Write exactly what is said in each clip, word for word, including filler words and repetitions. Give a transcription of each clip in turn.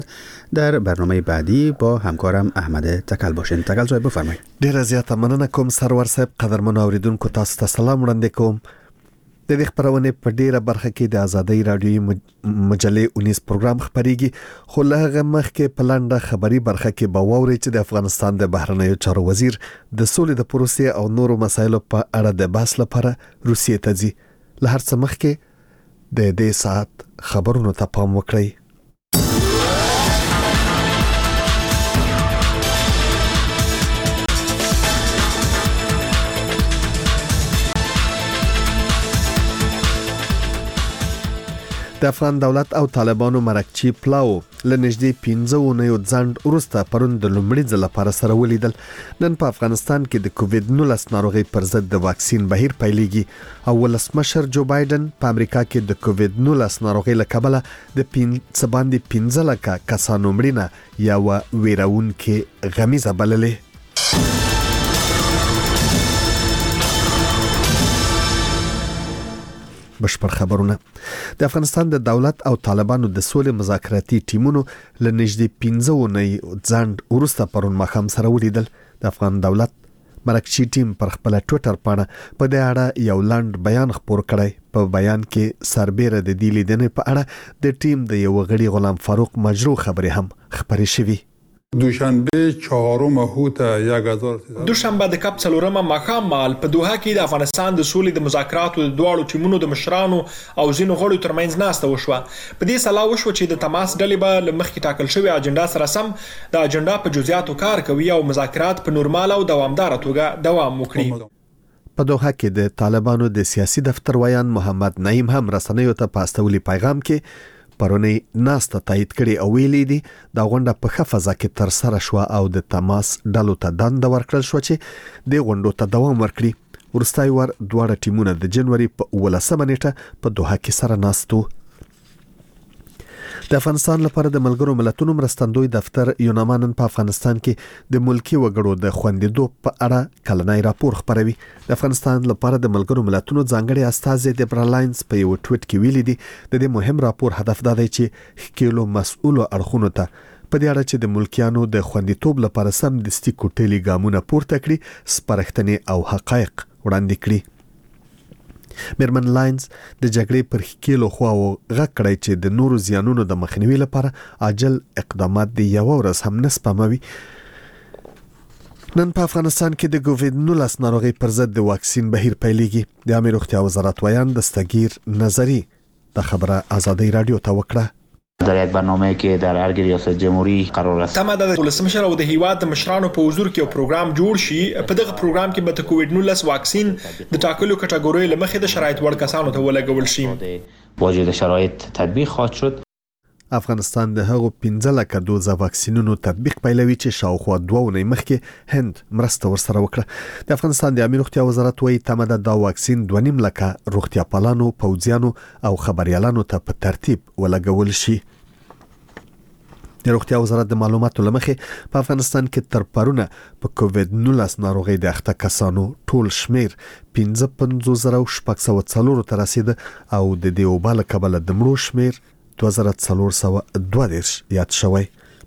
در برنامه بعدی با همکارم احمد تکل باشین. تکل صاحب بفرمایید. ډیره زیاته مننه کوم سرور صاحب. قدرمن اوریدونکو تاسو ته سلام وړاندې کوم. د دې خبرونه په ډیره برخه کې د آزادۍ رادیوي مجلې اونیس پروګرام خبريږي، خو له هغه مخکې په لنډه خبري برخه کې به واوري چې د افغانستان د بهرنیو چارو وزیر د سولې د پروسې او نورو مسایلو په اړه د بحث لپاره روسیې ته ځي. له هر څه مخکې د دې ساعت خبرونو ته پام وکړئ. د افغان دولت او طالبانو مرکچی پلاو لنږدې پنځه اونیو ځنډ وروسته پرون د لومړي ځل لپاره سره ولیدل. نن په افغانستان کې د کووډ نولس ناروغي پر ضد د واکسین بهیر پیلېږي او ولسمشر جو بایدن په امریکا کې د کووډ نولس ناروغي له کبله د پنځه باندې پنځه لکه کسانو مړینه یو ویراونکې غمیزه بللې. بشپړ خبرونه. د افغانستان د دولت او طالبانو د سولې مذاکراتي ټیمونو لنږدې پنځه اونۍ ځنډ وروسته پرون ماښام سره ولیدل. د افغان دولت مرکچی ټیم پر خپل ټوئیټر باندې په دې اړه یو لنډ بیان خپور کړی. په بیان کې سربېره د دې لیدنې په اړه د ټیم د یو غړي غلام فاروق مجروح خبرې هم خبرې شوې. دوشنبه چهارم هوت یک هزار دوشنبه د کپ څلورمه ماښام مال په دوحه کې د افغانستان د سولې د مذاکراتو د دواړو ټیمونو د مشرانو او ځینو غړو ترمنځ ناسته وشوه. په دې سلا وشو چې د تماس ډلې به له مخکې ټاکل شوې اجنډا سره سم د اجنډا په جزئیاتو کار کوي او مذاکرات په نورمال او دوامدار توګه دوام وکړي. په دوحه کې د طالبانو د سیاسي دفتر ویان محمد نعیم هم رسنیو ته په استولي پیغام کې پرونی ناسته تایید کړي او ویلي دي دا غونډه په ښه فضا کې تر سره شو او د تماس ډلو ته دنده ورکړل شو چې د غونډو ته دوام ورکړي. ورستای ور دواړه ټیمونه د جنوري په ولسمه نیټه په دوحه کې سره ناستو. د افغانستان لپاره د ملګرو ملتونو مرستندوی دفتر یونامانن په افغانستان کې د ملکی وګړو د خوندیدو په اړه کلنۍ راپور خبروي. د افغانستان لپاره د ملګرو ملتونو ځانګړي استازي د برلاینز په یو ټویټ کې ویلي دي د دې مهم راپور هدف دا دی چې ښکیلو مسؤلو اړخونو ته په دې اړه چې د ملکیانو د خوندیتوب لپاره سم دستي کوټلي ګامونه پورته کړي، سپارښتنې او حقایق وړاندې کړي. میرمن لاینز د جګړې پر ښکیلو خواو غږ کړی چې د نورو زیانونو د مخنیوي لپاره عاجل اقدامات د یو ورځ هم نه سپموي. نن په افغانستان کې د کووډ نولس ناروغي پر ضد د واکسین بهیر پیلېږي. د امیر روغتیا وزارت ویان دستگیر نظری د خبره آزادۍ رادیو ته وکړه. در یک برنامه که در هر ریاست جمهوری قرار است تمه ده ولسمشر او د هیواد د مشرانو په حضور کې یو پروګرام جوړ شي. په دغه پروګرام کې به د کووډ نولس واکسین د ټاکلو کټګوري لمخې د شرایط وړ کسانو ته ولګول شي. واجد شرایط تطبیق خواهد شد. افغانستان د هغو پنځه لکه دوزه واکسینونو تطبیق پیلوي چې شاوخوا دوه اونۍ مخکې هند مرسته ورسره وکړه. د افغانستان د امیر روغتیا وزارت وايي تمه ده دا واکسین دوه نیم لکه روغتیا پالانو، پوځیانو او خبريالانو ته په ترتیب ولګول شي. د روغتیا وزارت د معلوماتو لمخې په افغانستان کې تر پرونه په کووډ نولس ناروغي د اخته کسانو ټول شمیر پنځه پنځوس زره شپږ سوه څلور ته رسید او د دې وبال کبله د مړو شمیر دوه زره څلور سوه دوه دېرش یاد شوی.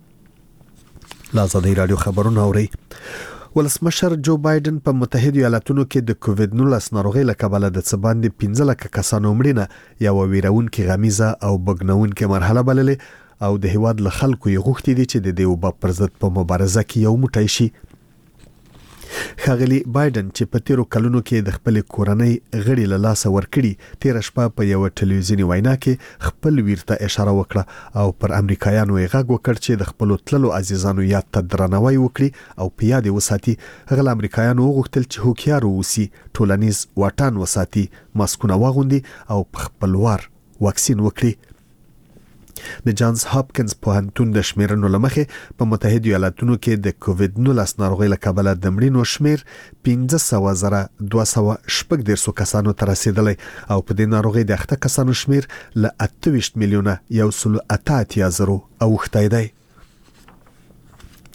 آزادۍ رادیو خبرونه اوري. ولسمشر جو بایدن په متحده ایالاتونو کې د کووډ نولس ناروغي له کبله د څه باندې پنځه لکه کسانو مړینه یو ویراونکې غمیزه او بګنونکې مرحله بللې او د هیواد له خلکو یې غوښتي دي چې د دې وبا پر ضد په مبارزه کې یو موټی شي. ښاغلي بایدن چې په تیرو کلونو کې د خپل کورنۍ غړي له لاسه ورکړي تیر شپه په یو ټلویزیونی وینا کې خپل ویرته اشاره وکړه او پر امریکایانو یې غږ وکړ چې د خپل تللو عزیزانو یاد ته درناوی وکړي او په یاد وساتي. هغه امریکایانو غوښتل چې هوښیار اوسي، ټولنیز واټن وساتي، ماسکونه واغوندي او په خپلوار واکسین وکړي. د جانز هاپکینز پوهنتون د شمیرنو لمخې په متحده ایالاتونو کې د کووډ نولس ناروغي له کبله د مړینو شمیر پنځه سوه زره دوه سوه شپږ دېرش کسانو ته رسیدلی او په دې ناروغي د اخته کسانو شمیر له اته ویشت میلیونه یو سل اته اتیا زرو اوښتی دی.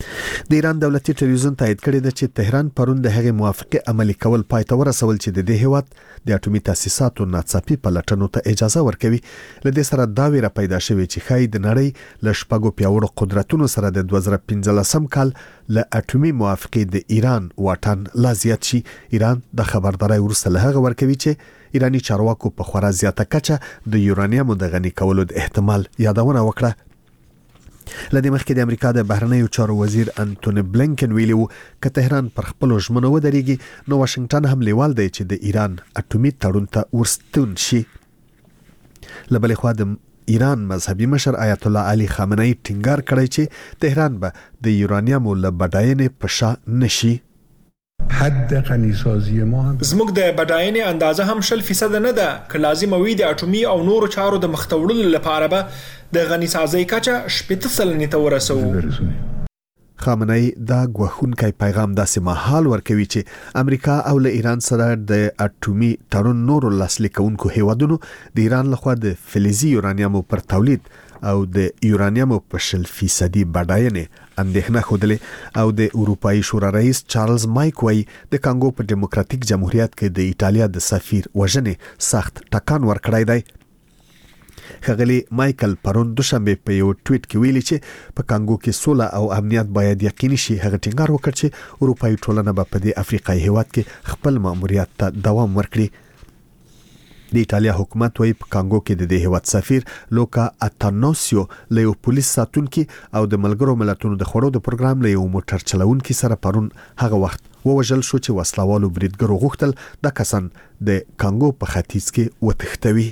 د ایران دولتي ټلویزیون تایید کړی دی چې تهران پرون د هغې موافقه عملي کول پای ته ورسول چې د دې هیواد د اټومي تاسیساتو ناڅاپي پلټنو ته اجازه ورکوي. له دې سره دا ویره پیدا شوې چې ښایي د نړۍ له شپږو پیاوړو قدرتونو سره د دوه زره پنځلسم کال له اټومي موافقې د ایران واټن لا زیات شي. ایران د خبردارۍ وروسته له هغه ورکوي چې ایرانی چارواکو په خورا زیاته کچه د یورانیمو د غني کولو د احتمال یادونه وکړه. لدې مخکې د امریکا د بهرنیو چارو وزیر انټونی بلینکن ویلي وو که تهران پر خپل ژمنو ودرېږي نو واشنگټن هم لیوال دی چې د ایران اټومي تړون ته ورستون شي. له بلې خوا د ایران مذهبي مشر آیت الله علي خامنه‌ای ټینګار کړی چې تهران به د یورانیمو له بډاینې په شا نشي. حد غنیسازی ما هم زموږ د بډاینې اندازه هم شل فیصد نه ده که لازم وي د اټومي او نورو چارو د مختوړلو لپاره به د غنیسازۍ کچه شپېته سلنې ته ورسوو. خامنه‌ای دا غوښونکی پیغام داسې مهال ورکوي چې امریکا او له ایران سره د اټومي تړون نورو لاسلیک کوونکو هیوادونو د ایران لخوا د فلزي یورانیمو پر تولید او د یورانیمو په شل فیصدي بډاینې اندېښنه خوده او د اروپאי شورا رئیس چارلز مایک وای د کانګو په ډیموکراتیک جمهوریت کې د ایټالیا د سفیر وژنې سخت ټکان ورکړی دی. ښاغلي مایکل پرون دوشنبه په یو ټویټ کې ویلي چې په کانګو کې سوله او امنیت باید یقیني شي. هغه ټینګار وکړ چې اروپאי ټولنه به په دې افریقایي هیواد کې خپل ماموریت ته دوام ورکړي. د ایټالیا حکومت وایي په کانګو کې د دې هیواد سفیر لوکا اتاناسیو له یو پولیس ساتونکي او د ملګرو ملتونو د خوړو د پروګرام له یو موټر چلونکي سره پرون هغه وخت ووژل شو چې وسلوالو بریدګرو غوښتل د کسان د کانګو په ختیځ کې وتښتوي.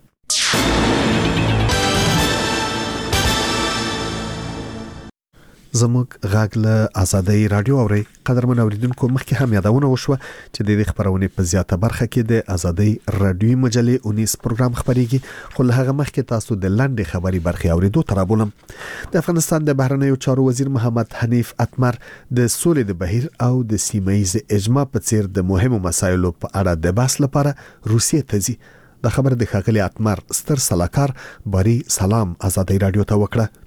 زموږ غاګ له آزادۍ رادیو اوري قدرمن اوریدونکو مخکې هم یادونه وشوه چې د دې خبرونې په زیاته برخه کې د آزادۍ رادیو مجلې اونیس پروګرام خبريږي. خو له هغه مخکې تاسو د لاندې خبري برخه اوریدو ترابولم. د افغانستان د بهرنیو چارو وزیر محمد حنیف اتمر د سولې د بهیر او د سیمایي اجماع په څیر د مهمو مسایلو په اړه د بحث لپاره روسیې ته ځي. د خبر د ښاغلي اتمر ستر سلاکار بری سلام آزادۍ رادیو ته وکړه.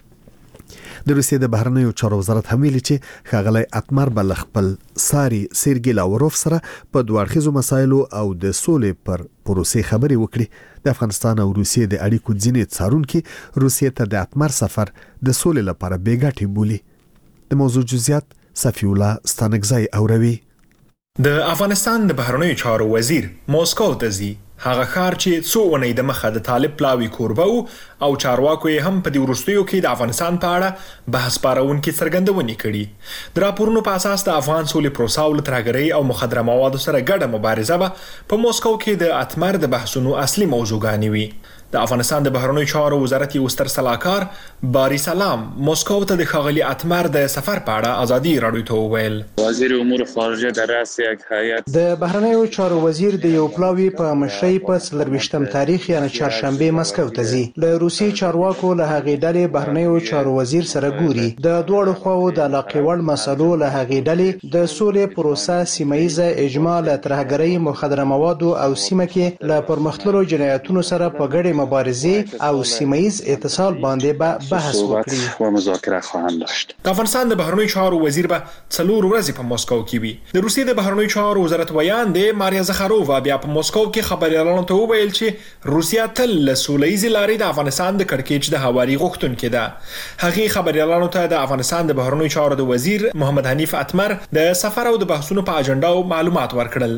د روسیې د بهرنیو چارو وزارت هم ویلي چې ښاغلی اتمر به خپل ساري سرګي لاوروف سره په دوه اړخیزو مسایلو او د سولې پر پروسې خبرې وکړي. د افغانستان او روسیې د اړیکو ځینې څارونکي روسیې ته د اتمر سفر د سولې لپاره بې ګټې بولي. د موضوع جزئیات صفی الله ستانکزی اوروي. د افغانستان د بهرنیو چارو وزیر موسکو ته ځي. هغه ښار چې څو اونۍ د مخه د طالب پلاوي کوربه او چارواکو یې هم په دې وروستیو کې د افغانستان په اړه بحث پارونکي څرګندونې کړي. د راپورونو په اساس د افغان سولې پروسه او ترهګرۍ او مخدره موادو سره ګډه مبارزه به په موسکو کې د اتمر د بحثونو اصلي موضوعګانې وي. د افغانستان د بهرنیو چارو وزارت یو ستر سلاکار باری سلام موسکو ته د ښاغلي اتمر د سفر په اړه آزادۍ رادیو ته وویل. وزیر امور خارجه در رأس یک هیئت د بهرنیو چارو وزیر د یو پلاوي په مشرۍ په څلرویشتم تاریخ یعنی چهارشنبه مسکو ته ځي. له روسي چارواکو له هغې ډلې بهرنیو چارو وزیر سره ګوري. د دواړو خواو د علاقې وړ مسلو له هغې ډلې د سولې پروسه سیمایي اجماع له ترهګرۍ مخدره موادو او سیمه کې له پرمختللو جنایتونو سره په ګډه مبارزه او سیمایز اتصال باندې به بحث وکړي و مذاکره خواهند داشت. د افغانستان د بهرنیو چارو وزیر به څلور ورځې په موسکو کې وي. د روسیې د بهرنیو چارو وزارت ویاندې ماریا زخارووا بیا په موسکو کې خبريالانو ته وویل چې روسیا تل له سولهییزې لارې د افغانستان د کړکېچ د هواري غوښتونکې ده. هغې خبريالانو ته د افغانستان د بهرنیو چارو د وزیر محمد حنیف اتمر د سفر او د بحثونو په اجنډا او معلومات ورکړل.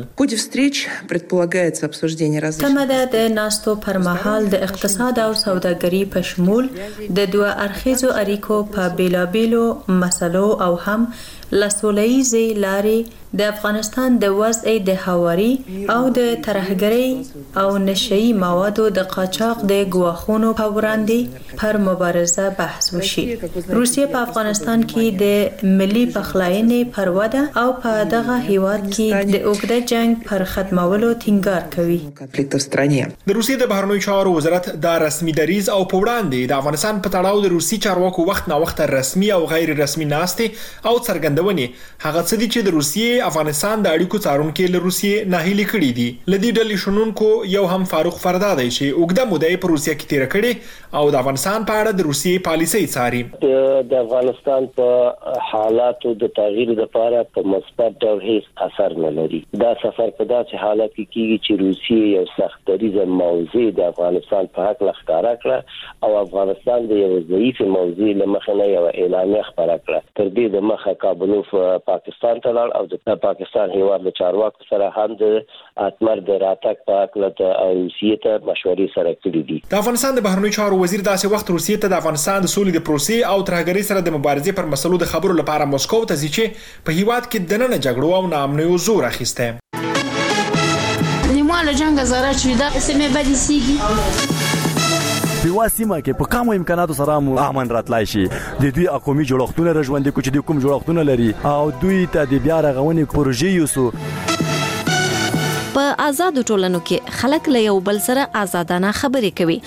تمه ده د ناستو پر مهال د اقتصاد او سوداګري په شمول د دوه اړخیزو اړیکو په بیلابیلو مسلو او هم لسولهییزې لارې د افغانستان د وضع د هواري او د ترهګرۍ او نشئی موادو د قاچاق د ګواښونو په وړاندې پر مبارزه بحث وشي. روسیه په افغانستان کې د ملي پخلاینې پر وده او په دغه هیواد کې د اوږده جنگ پر ختمولو ټینګار کوي. د روسیې د بهرنیو چارو وزارت دا رسمي دریځ او په وړاندې د افغانستان په تړاو د روسي چارواکو وخت نا وخت رسمي او غیر رسمي ناستې او څرګند څرګندونې هغه څه دي چې د روسیې افغانستان د اړیکو څارونکو له روسیې ناهیلي کړي دي. لدی ډلې شنونکو یو هم فاروق فردادی چې اوږده موده په روسیې کې تیر کړي او د افغانستان په اړه د روسیې پالیسي څاري. د افغانستان په حالاتو د تغییر لپاره په مثبت ډول هیڅ اثر نه لري. دا سفر په داسې حالت کې کیږي چې روسیې یو سختدریزه موضوع د افغانستان په حق لخکاره کړه او افغانستان د یو ضعیف موضوع لمخه نه یو اعلامیه خبره کړه. تر دې د مخه کابلوف پاکستان ته لاړ او د پاکستان هیواد له چارواکو سره هم د اتمر د راتګ په اړه د روسیې ته مشورې سره کړې دي. د افغانستان د بهرنیو چارو وزیر داسې وخت روسیې ته د افغانستان د سولې د پروسې او ترهګرۍ سره د مبارزې پر مسلو د خبرو لپاره مسکو ته ځي چې په هیواد کې د نن جګړو او ناامنیو زور اخیسته. نیمه له جنگ زره چې دا سمې بدې سیږي په واسمه کې په کوم امکاناتو سره مو امن راتلای شي. د دوی اقومي جوړښتونه رژوندې کوچ دي کوم جوړښتونه لري او دوی ته د بیا رغونې پروژې یوسو. په آزاد ټولنو کې خلک له یو بل سره آزادانه خبرې کوي.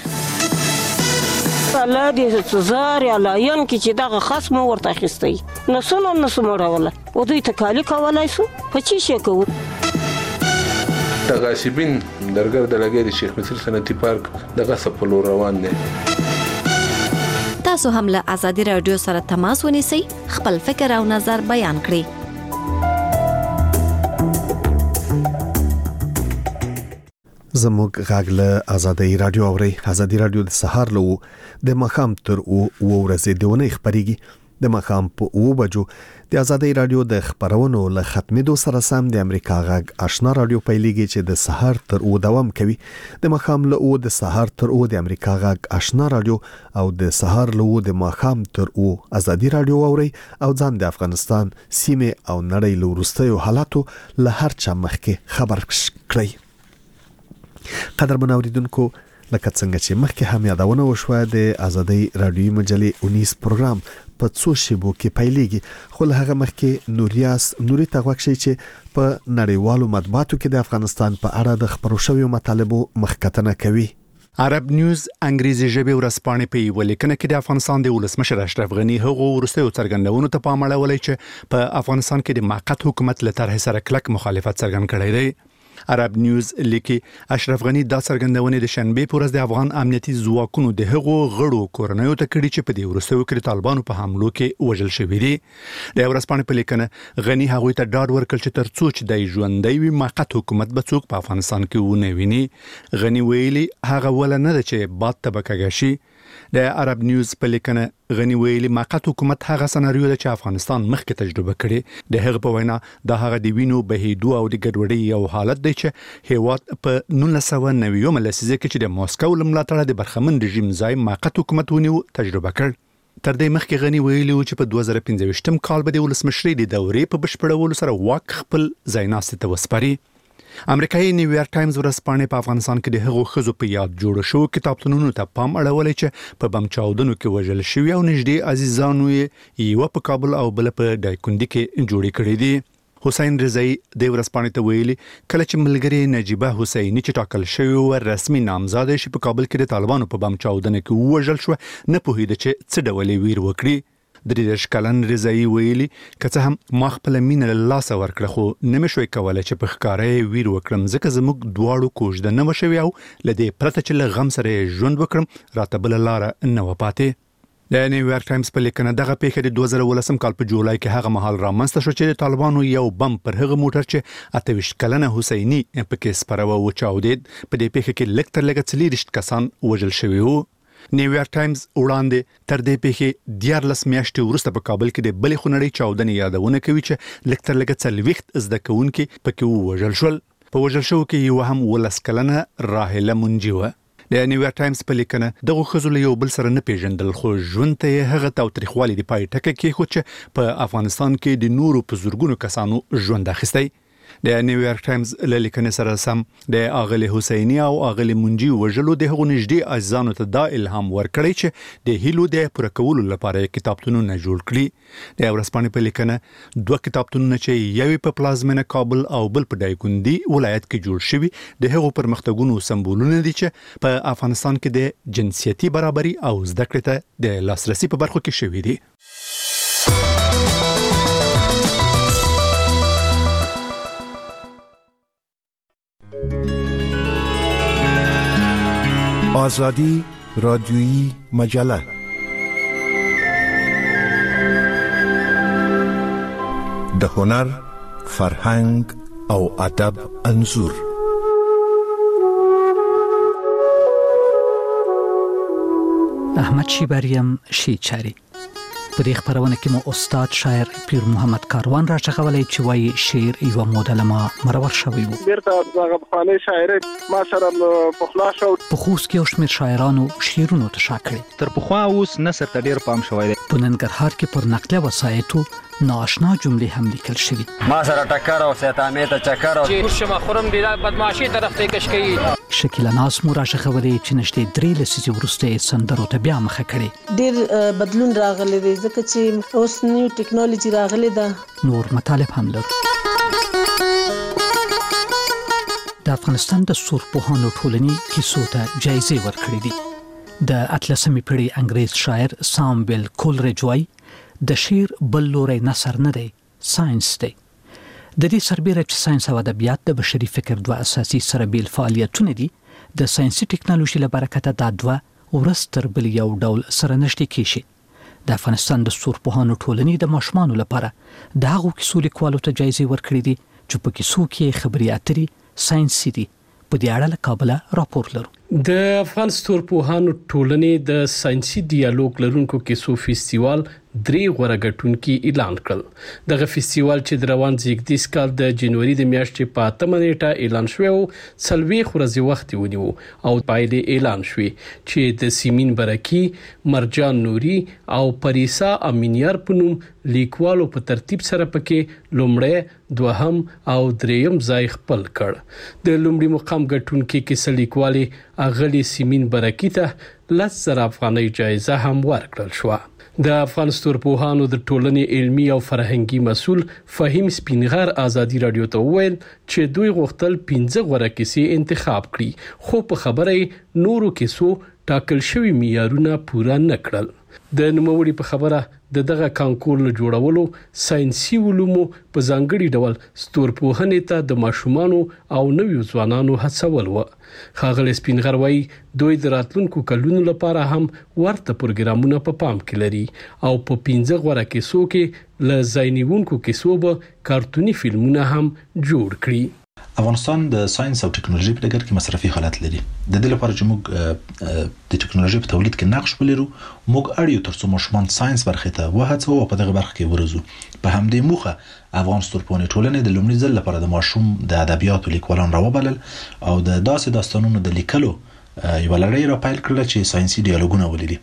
الله دې زار یا لاین کې چې دغه خصم ورته اخیستی نو سونه نو سموړول او دوی ته کالی کولای سو په چی شي کوو. د غاصبین درګر د لګي د شیخ مصر صنعتي پارک دغه سپلو روان دي. تاسو هم له آزادي رادیو سره تماس ونیسئ، خپل فکر او نظر بیان کړئ. زموږ غږ له آزادۍ رادیو اوري. آزادۍ رادیو د سهار له د مخام تر او ورځې د ونې خبريږي. د مخام په او بجو د آزادۍ رادیو د خبرونو له ختمېدو سره سم د امریکا غږ آشنا رادیو پیلېږي چې د سهار تر او دوام کوي. د مخام له او د سهار تر او د امریکا غږ آشنا رادیو او د سهار له او د مخام تر او آزادۍ رادیو اوري او ځان د افغانستان سیمه او نړۍ له وروستیو حالاتو له هر چا مخکې خبر کړئ. قدر منوریدونکو لکه څنګه چې مخکې هم یادونه وشوه د آزادۍ رادیوي مجلې اونیس پروګرام په څو شیبو کې پیلېږي خو له هغه مخکې نوریاس نوري تغوښ شي چې په نړیوالو مطبوعاتو کې د افغانستان په اړه د خبرو شویو مطالبو مخکتنه کوي. عرب نیوز انګریزي ژبه ورسپانې په یو لیکنه کې د افغانستان د ولسمشر اشرف غنی هغه ورستیو څرګندونو ته پام اړولای چې په افغانستان کې د موقت حکومت له طرح سره کلک مخالفت څرګند کړی دی. عرب نیوز لیکي اشرف غنی دا څرګندونه د شنبه پر ورځ د افغان امنیتي ځواکونو د هغو غړو کورنیو ته کړي چې په دې ورستیو کې طالبانو په حملو کې وژل شوی دي. د ورسپانې په لیکنه غنی هغه ته ډاډ ورکړ چې تر څو چې د ژوندۍ وي موقت حکومت به څوک په افغانستان کې ونه ویني. غنی ویلي هغه ول نه ده چې باد تبکه شي. د عرب نیوز په لیکنه غنی ویلي موقت حکومت هغه سناریو ده چې افغانستان مخکې تجربه کړي. د هغه په وینا د هغه د وینو بهیدو او د ګډوډۍ یو حالت دی چې هیواد په نولس سوه نوي لسیزه کې چې د ماسکو لملاتړه د برخمن رژیم ځای موقت حکومت ونیو تجربه کړ. تر دې مخکې غنی ویلي چې په دوه زره پنځه کال به د ولسمشرۍ د دورې په بشپړولو سره واک خپل ځای ناست ته وسپاري. امریکایي نیویارک ټایمز ورځپاڼه په افغانستان کې د هغو خزو په یاد جوړ شو کتابتونونو ته پام اړولای چې په بم چاودنو کې وژل شوی او نږدې عزیزانو یې یو په کابل او بل په دایکندي کې جوړې کړې دي. حسین رضایی د ورځپاڼې ته ویلي کله چې ملګری نجیبه حسینی چې ټاکل شوی و رسمي نامزاده شي په کابل کې د طالبانو په بم چاودنه کې وژل شو نه پوهیده چې څه ډول ویر وکړي. د دې شکلن رضایی ویلي کته هم ما خپل مين له لاس ورکړه خو نه مشوي کولای چې په ښکارې ویر وکړم ځکه زموږ دواړو کوژده نه وشوي او لدې پرته چې له غم سره ژوند وکړم راته بل لار نه وپاتې. د نیویارک ټایمز په لیکنه دغه پیښه د دوه زره ولسم کال په جولای کې هغه مهال رامنځته شو چې د طالبانو یو بم پر هغه موټر چې اته ویشت کلنه حسینی په کې سپراوه و چاودید. په دې پیښه کې لکتر لګ څلېرشت کسان وژل شوي وو. نیویارک ټایمز وړاندې تر دې پیښې دیارلس میاشتې وروسته په کابل کې د بلې خونړۍ چاودنې یادونه کوي چې لکتر لګ څلوېښت زده کوونکي پکې وژل شول. په وژل شو کې یو هم ولس کلنه راهله منجي وه. د نیویارک ټایمز په لیکنه دغه خزو له یو بل سره نه پیژندل خو ژوند ته هغه تاوتریخوالي د پای ټکه کې خو چې په افغانستان کې د نورو په زورګونو کسانو ژوند اخیستی. د نیویارک ټایمز له لیکنې سره سم د اغلی حسینی او اغلی منجي وژلو د هغو نږدې عزیزانو ته دا الهام ورکړی چې د هیلو د پوره کولو لپاره کتابتونونه جوړ کړي. د ورځپاڼې په لیکنه دوه کتابتونونه چې یوې په پلازمینه کابل او بل په دایکندي ولایت کې جوړ شوي د هغو پرمختګونو سمبولونه دي چې په افغانستان کې د جنسیتي برابري او زده کړې ته د لاسرسي په برخو کې شوي دي. آزادی رادیویی مجله. د هنر، فرهنګ او ادب انځور. احمد شیبریم شیچاری. په دې خبرونه کې مو استاد شاعر پیر محمد کاروان راچغولای چې وایي شعر یو مودلمه مرور شوی وو. بیرته هغه خانه شاعر ما سره په خلاص او په خوست کې او شمیر شاعرانو شعرونو ته شاکړي. تر پخوا اوس نثر ته ډیر پام شوی دی. په ننګرهار کې پر نقله وسایتو ناشنا جملې هم لیکل شوي. ما سره ټکر او سیتامې ته چکر او چې شمه خورم دی بدمعشي طرف ته کش کوي. شکیلا ناز مو راښغولې چې نشته درې لسیزې وروسته سندرو ته بیا مخه کړي. ډیر بدلون راغلی دی ځکه چې اوس نیو ټیکنالوژي راغلی ده. نور مطالب هم لرو. د افغانستان د سورپوهانو ټولنې کیسو ته جایزې ورکړې دي. د اتلسمې پیړۍ انګریز شاعر سامویل کولریج وایي د شعر بل لوری نثر نه دی، ساينس دی. د دې سربېره چې ساينس او ادبیات د بشري فکر دوه اساسي سره بیل فعالیتونه دي، د ساينسي ټیکنالوژي له برکته دا دوه ورځ تر بل یو ډول سره نشته کیشي. د افغانستان د سورپوهانو ټولنې د ماشومانو لپاره د هغو کیسو لیکوالو ته جایزې ورکړې دي چې په کیسو کې خبري اتري ساينسي دي. په دې اړه له کابل راپور لرو. د افغان ستورپوهانو ټولنې د ساينسي ډیالوګ لرونکو کیسو فیستیوال درې غوړه ګټونکي اعلان کړل. دغه فیستیوال چې د روان زیږدیز کال د جنوري د میاشتې په اتمه نیټه اعلان شوی و، څلوېښت ورځې وخت ونیو او پایلې اعلان شوې چې د سیمین برکی، مرجان نوري او پریسا امینیار په نوم لیکوالو په ترتیب سره پکې لومړی، دوهم او دریم ځای خپل کړ. د لومړي مقام ګټونکي کیسه لیکوالي اغلی سیمین برکی ته لس زره افغانۍ جایزه هم ورکړل شو. د افغان ستورپوهانو د ټولنې علمي او فرهنګي مسؤل فهیم سپینغر ازادي رادیو ته وویل چې دوی غوښتل پنځه غوړه کیسې انتخاب کړي، خو په خبره نورو کیسو ټاکل شوی معیارونه پوره نه کړل. د نوموړي په خبره د دغه کانکور له جوړولو ساينسي علومو په ځانګړي ډول ستورپوهنې ته د ماشومانو او نویو ځوانانو هڅول و. ښاغلی سپینغر وایي دوی د راتلونکو کلونو لپاره هم ورته پروګرامونه په پام کې لري او په پنځه غوړه کیسو کې له ځای نیونکو کیسو به کارتوني فلمونه هم جوړ کړي. افغانستان د ساينس او ټکنالوژي په ډګر کې مصرفي حالت لري. د دې لپاره چې موږ د ټکنالوژي په تولید کې نقش ولرو، موږ اړیو ترڅو ماشومان ساينس برخه ته وهڅوو او په دغه برخه کې ورزو. په همدې موخه افغان ستورپوهنې ټولنې د لومړي ځل لپاره د ماشوم د ادبیاتو لیکوالان راوبلل او د داسې داستانونو د لیکلو یو لړۍ را پیل کړل چې ساينسي ډیالوګونه ولري.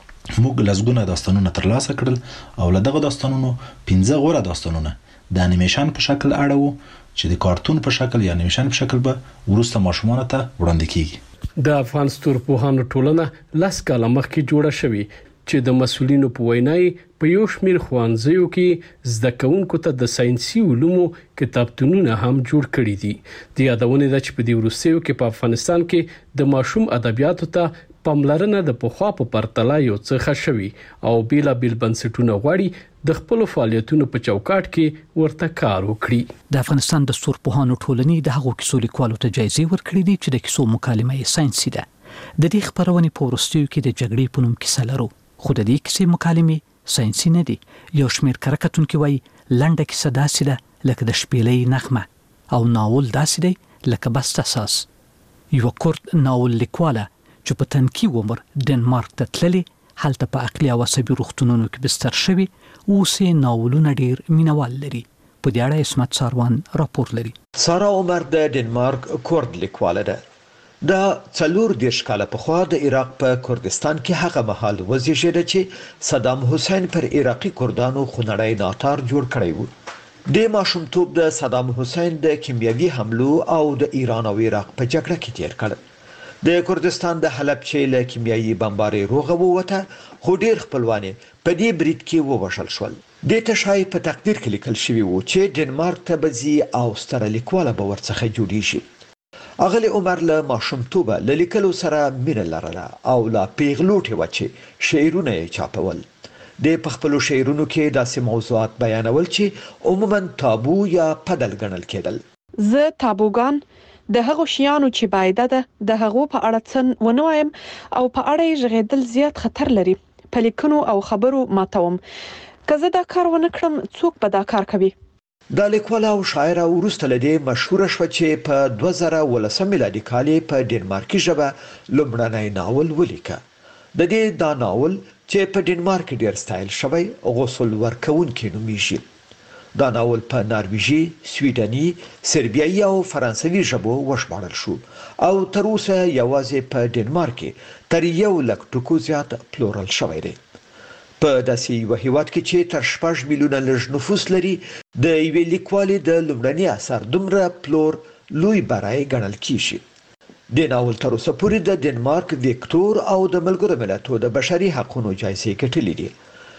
موږ لږونه داستانونه ترلاسه کړل او له دغه داستانونو پنځه غوړه داستانونه د انیمیشن په شکل اړوو چې د کارتون په شکل یا انیمیشن په شکل به ورسته ماشومانو ته وړاندې کیږي. د افغان ستورپوهانو ټولنه لس کاله مخکې جوړه شوې چې د مسؤلینو په وینای په یو شمیر ښوونځیو کې زده کوونکو ته د ساينسي علومو کتابتونونه هم جوړ کړي دي. د یادونه ده چې په دې وروستیو کې په افغانستان کې د ماشوم ادبیاتو ته پاملرنه د پخوا په پرتله یو څه ښه شوي او بیلا بیل بنسټونه غواړي د خپل فعالیتونو په چوکاټ کې ورته کار وکړي. د افغانستان د ستورپوهانو ټولنې د هغو کیسو لیکوالو ته جایزې ورکړې دي چې د کیسو مکالمه یې ساينسي ده. د دې خبرونې په وروستیو کې د جګړې په نوم کیسه لرو، خو د دې کیسې مکالمې ساينسي نه دي. یو شمیر کرکټونکي وایي لنډه کیسه داسې ده لکه د شپېلۍ نغمه او ناول داسې دی لکه بست اساس. یو کورد ناول لیکواله چې په تنکي عمر ډنمارک ته تللی، هلته په عقلي او عصبي روغتونونو کې بستر شوي، اوس یې ناولونه ډیر مینوال لري. په دې اړه اسمت ساروان راپور لري. سارا عمر د ډنمارک کورد لیکواله ده. دا څلور دیرش کاله پخوا د عراق په کردستان کې هغه مهال وزیږېده چې صدام حسین پر عراقي کردانو خونړی ناتار جوړ کړی و. د ماشومتوب د صدام حسین د کیمیاوي حملو او د ایران او عراق په جګړه کې تیر کړ. د کردستان د حلب چې له کیمیاوي بمبارۍ روغه ووته، خو ډیر خپلوانې په دې برید کې ووژل شول. د تشای په تقدیر کې لیکل شوی و چې ډنمارک ته بځي او ستره لیکواله به ورڅخه جوړیږي. اغلی عمر له ماشومتوبه له لیکلو سره مینه لرله او لا پیغلوټې وه چې شعرونه یې چاپول. د په خپلو شعرونو کې داسې موضوعات بیانول چې عموما تابو یا پدل ګڼل کېدل. زه تابوګان د هغو شیانو چې باید ده د هغو په اړه څن ونوایم او په اړه یې ژغېدل زیات خطر لري. په لیکنو او خبرو ماتوم. که زه دا کار ونه کړم څوک به دا کار کوي؟ د لیکواله او شاعره وروسته له دې مشهوره شوه چې په دوه زره ولسم میلادي کال په ډنمارکي ژبه لومړنی ناول ولیکه. د دې دا ناول چې په ډنمارک کې ډیر ستایل شوی غسل ورکوونکی نومیږي. دا ناول په نارویژي، سویډني، سربیایي او فرانسوي ژبو وژباړل شو او تر اوسه یوازې په ډنمارک کې تر یو لک ټکو زیات پلورل شوی دی. په داسې یو هیواد کې چې تر شپږ میلیونه لږ نفوس لري، د یوې لیکوالې د لومړني اثر دومره پلور لوی برای ګڼل کیږي. د ناول تر اوسه پورې د ډنمارک ویکټور او د ملګرو ملتونو د بشري حقوقو جایزې ګټلې دي.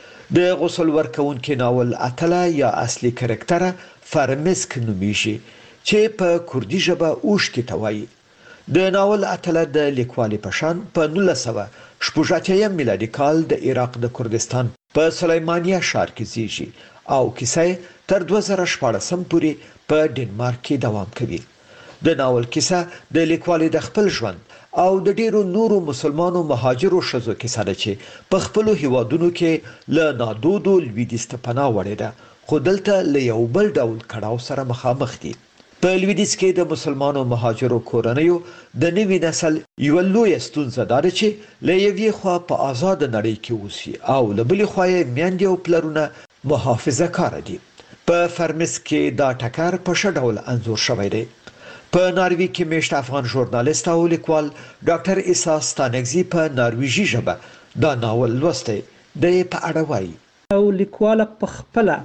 د غسل ورکوونکي ناول اتله یا اصلي کرکټر فرمسک نومیږي چې په کوردي ژبه اوښکې ته وایي. د ناول اتله د لیکوالې په شان په نولس سوه شپږ اتیا میلادي کال د عراق د کردستان په سلیمانیه ښار کې زیږي او کیسه تر دوه زره شپاړسم پورې په ډنمارک کې دوام کوي. د ناول کیسه د لیکوالې د خپل ژوند او د ډیرو نورو مسلمانو مهاجرو ښځو کیسه ده چې په خپلو هیوادونو کې له نادودو لویدیځ ته پناه وړې ده، خو دلته له یو بل ډول کړاو سره مخامخ دي. په لویدیځ کې د مسلمانو مهاجرو کورنیو د نوي نسل یو لوی ستونزه ده چې له یوې خوا په آزاد نړۍ کې اوسي او له بلې خوا یې میندې او پلرونه محافظه کار دي. په فرمس کې دا ټکر په ښه ډول انځور شوی دی. په ناروی کې میشت افغان ژورنالیست او لیکوال ډاکټر عیسی ستانکزي په نارویژي ژبه دا ناول لوستی دی. په اړه وایي او لیکواله په خپله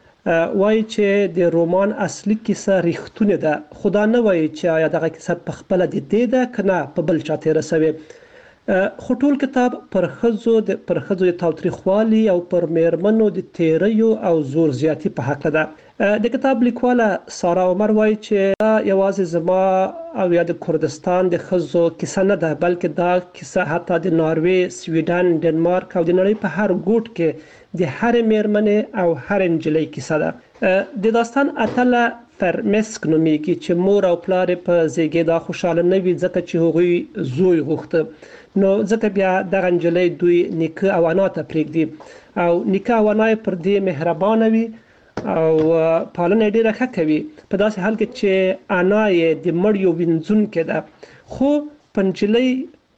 وایي چې د رومان اصلي کیسه ریښتونې ده، خو دا نه وایي چې آیا دغه کیسه په خپله د دې ده که نه په بل چا تېره سوې. خو ټول کتاب پر ښځو د پر ښځو د تاوتریخوالي او پر میرمنو د تیریو او زور زیاتي په هکله ده. د کتاب لیکواله سارا عمر وایي چې دا یوازې زما او یا د کردستان د ښځو کیسه نه ده، بلکې دا کیسه حتی د ناروې، سویډن، ډنمارک او د نړۍ په هر ګوټ کې د هرې میرمنې او هر نجلۍ کیسه ده. د داستان اتله فرمسک نومیږي چې مور او پلار په زیږیدا خوشاله نه وي ځکه چې هغوی زوی غوښته، نو ځکه بیا دغه نجلۍ دوی نیکه او انا ته پرېږدي او نیکه او انا پر دې مهربانه وي او پالنه ډیره ښه کوي، په داسې حال کې چې انا یې د مړیو وینځونکې ده. خو په نجلۍ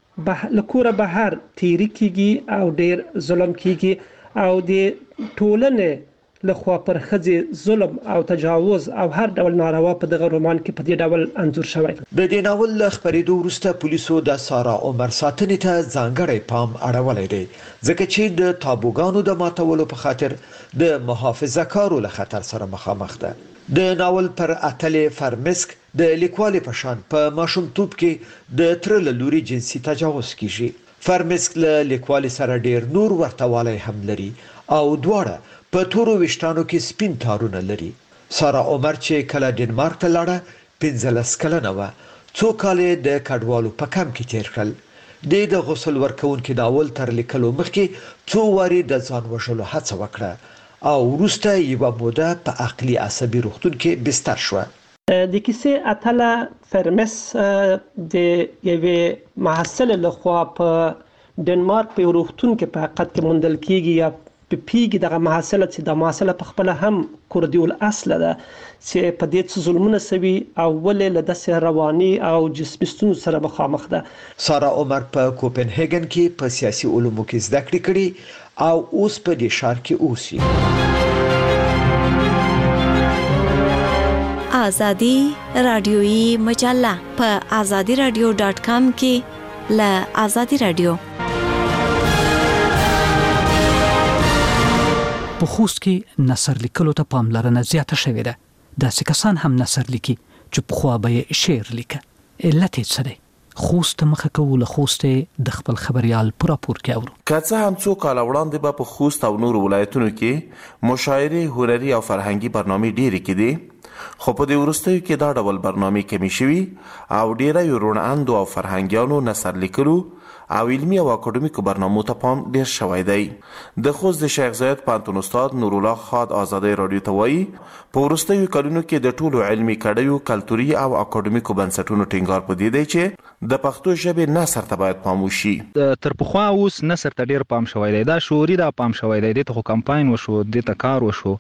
له کوره بهر تیری کیږي او ډیر ظلم کیږي او د ټولنې لخوا پر ښځې ظلم او تجاوز او هر ډول ناروا په دغه رومان کې په دې ډول انځور شوی. د دې ناول له خپرېدو وروسته پولیسو د سارا عمر ساتنې ته ځانګړی پام اړولی دی ځکه چې د تابوګانو د ماتولو په خاطر د محافظه کارو له خطر سره مخامخ ده. د ناول پر اتلې فرمسک د لیکوالې په شان په ماشومتوب کې د تره له لوري جنسي تجاوز کیږي. فرمسک له لیکوالې سره ډیر نور ورته والی هم لري او دواړه په تورو ویشتانو کې سپین تارونه لري. سارا عمر چې کله ډنمارک ته لاړه پنځلس کلنه وه، څو کاله د کډوالو په کمپ کې تیر کړل. د د غسل ورکوونکي ناول تر لیکلو مخکې څو وارې د ځان وژلو هڅه وکړه او وروسته یوه موده په عقلي عصبي روغتون کې بستر شوه. د کیسې اتله فرمس د یوې محصلې لخوا په ډنمارک په یو روغتون کې په حقیقت کې موندل کیږي یا په پیږي. دغه محصله چې د محصله په خپله هم کوردي الاصله ده چې په دې څه ظلمونه سوي او ولې له داسې رواني او جسمي ستونزو سره مخامخ ده. سارا عمر په کوپنهاګن کې په سیاسي علومو کې زده کړې کړي او اوس په دې ښار کې اوسي. آزادی رادیویی مجله په آزادی رادیو ډاټ کام کې له آزادی رادیو. په خوست کې نثر لیکلو ته پاملرنه زیاته شوې ده. داسې کسان هم نثر لیکي چې پخوا به یې شعر لیکه. علت یې څه دی؟ خوست مخه کوو له خوست د خپل خبريال پورا پور کې اورو. که څه هم څو کاله وړاندې به په خوست او نور ولایتونو کې مشاعرې، هنري او فرهنګي برنامې ډېرې کېدې، خو په دې وروستیو کې دا ډول برنامې کمی شوي او ډیری روڼاندو او فرهنګیانو نثر لیکلو او علمي او اکاډمیکو برنامو ته پام ډیر شوی دی. د خوست د شیخ زاید پوهنتون استاد نور الله خاد آزادۍ راډیو ته وایي په وروستیو کلونو کې د ټولو علمي کړیو کلتوري او اکاډمیکو بنسټونو ټینګار په دې دی چې د پښتو ژبې نثر ته باید پام وشي. تر پخوا اوس نثر ته ډیر پام شوی دی، دا شعوري دا پام شوی دی، دته خو کمپاین وشو، دته کار وشو،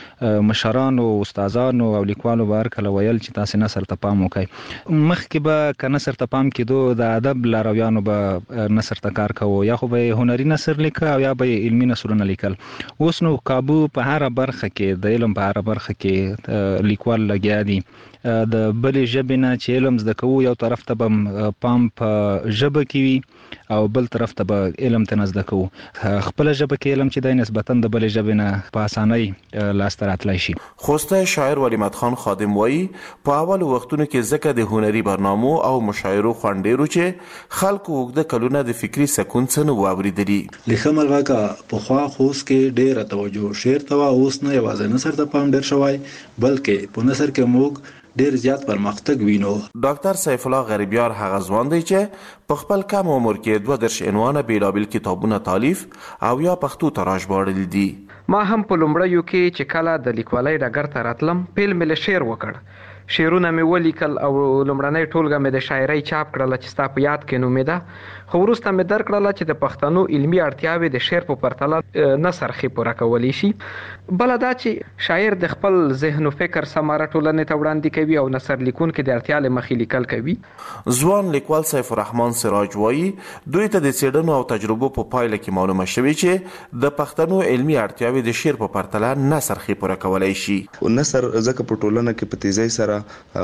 مشرانو استادانو او لیکوالو بار کله ویل چې تاسو نثر ته پام وکړئ. مخکې به ک نثر ته پام کېدو د ادب لارویانو به نثر ته کار کوو، یا خو به هنري نثر لیکه او یا به علمي نثرونه لیکل. اوس نو کابو په هر برخه کې د علم په هر برخه کې لیکوال لګیا دي. د بلې ژبې نه چې علم زده کوو، یو طرف ته به پام په ژبه کې وي او بل طرف ته به علم ته زده کوو. خپل ژبه کې علم چې دی نسبتا د بلې ژبې نه په اسانۍ لاسته راتلی شي. خوسته شاعر ولیمت خان خادم وایي په اول وختونو کې ځکه د هنري برنامو او مشاعرو خوند ډېر و چې خلکو اوږده کلونه د فکري سکون څه نه و اورېدلي. لیکه مرغه پخوا خوست کې ډېره توجه شعر ته وه، اوس نه یوازې نثر ته پام ډېر شوی بلکې په نثر کې موږ ډیر زیات پرمختګ وینو. ډاکټر سیف الله غریبیار هغه ځوان دی چې په خپل کم عمر کې دوه درش عنوانه بیلابیل کتابونه تالیف او یا پښتو ته راژباړل دي. ما هم په لومړیو کې چې کله د لیکوالۍ ډګر ته راتلم پیل مې له شعر وکړ. شعرونه مې ولیکل او لومړنۍ ټولګه مې د شاعرۍ چاپ کړله چې ستا په یاد کې نومېده. خو وروسته مې درک کړله چې د پښتنو علمي اړتیاوې د شعر په پرتله نثر ښې پوره کولی شي. بله دا چې شاعر د خپل ذهن و فکر ثمره ټولنې ته وړاندې کوي او نثر لیکونکي د اړتیا له مخې لیکل کوي. ځوان لیکوال سیف الرحمن سراج وایي دوی ته د څېړنو او تجربو په پایله کې معلومه شوې چې د پښتنو علمي اړتیاوې د شعر په پرتله نثر ښې پوره کولی شي. نثر ځکه په ټولنه کې په تیزۍ سره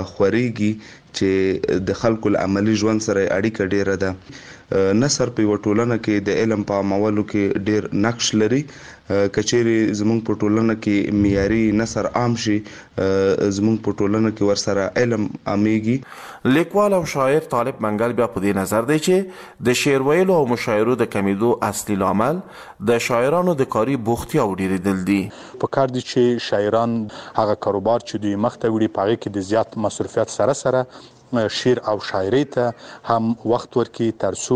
خورېږي چې د خلکو له عملي ژوند سره اړیکه ډیره ده. نثر په یو ټولنه کې د علم په عامولو کې ډیر نقش لري. کچېری زمونږ په ټولنه کې معیاري نثر عام شي، زمونږ په ټولنه کې ورسره علم عامېږي. لیکوال او شاعر طالب منګل بیا په دې نظر دی چې د شعر ویلو او مشاعرو د کمیدو اصلي لامل د شاعرانو د کاري بوختیا او ډیرېدل دي. په کار دي چې شاعران هغه کاروبار چې دوی مخته وړي په هغې کې د زیات مصروفیت سره سره شعر او شاعرۍ ته هم وخت ورکړي ترڅو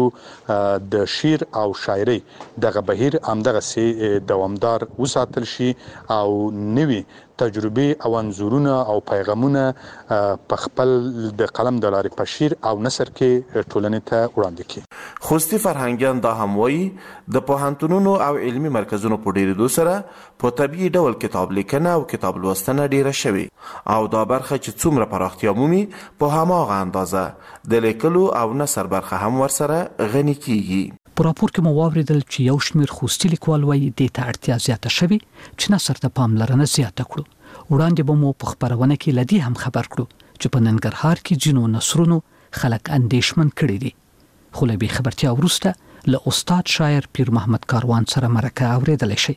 د شعر او شاعرۍ دغه بهیر همدغسې دوامدار وساتل شي او نوي تجربې او انځورونه او پیغامونه په خپل د قلم د لارې په شعر او نثر کې ټولنې ته وړاندې کړي. خوستي فرهنګیان دا هم وایي د پوهنتونونو او علمي مرکزونو په ډیرېدو سره په طبیعي ډول کتاب لیکنه او کتاب لوستنه ډیره شوې او دا برخه چې څومره پراختیا مومي په هماغه اندازه د لیکلو او نثر برخه هم ورسره غني کیږي. په راپور کې مو واوریدل چې یو شمېر خوستي لیکوال وایي دې ته اړتیا زیاته شوې چې نثر ته پاملرنه زیاته کړو. وړاندې به مو په خپرونه کې له دې هم خبر کړو چې په ننګرهار کې ځینو نثرونو خلک اندېښمن کړي دي. خو له بې خبرتیا وروسته له استاد شاعر پیر محمد کاروان سره مرکه اورېدلی شئ.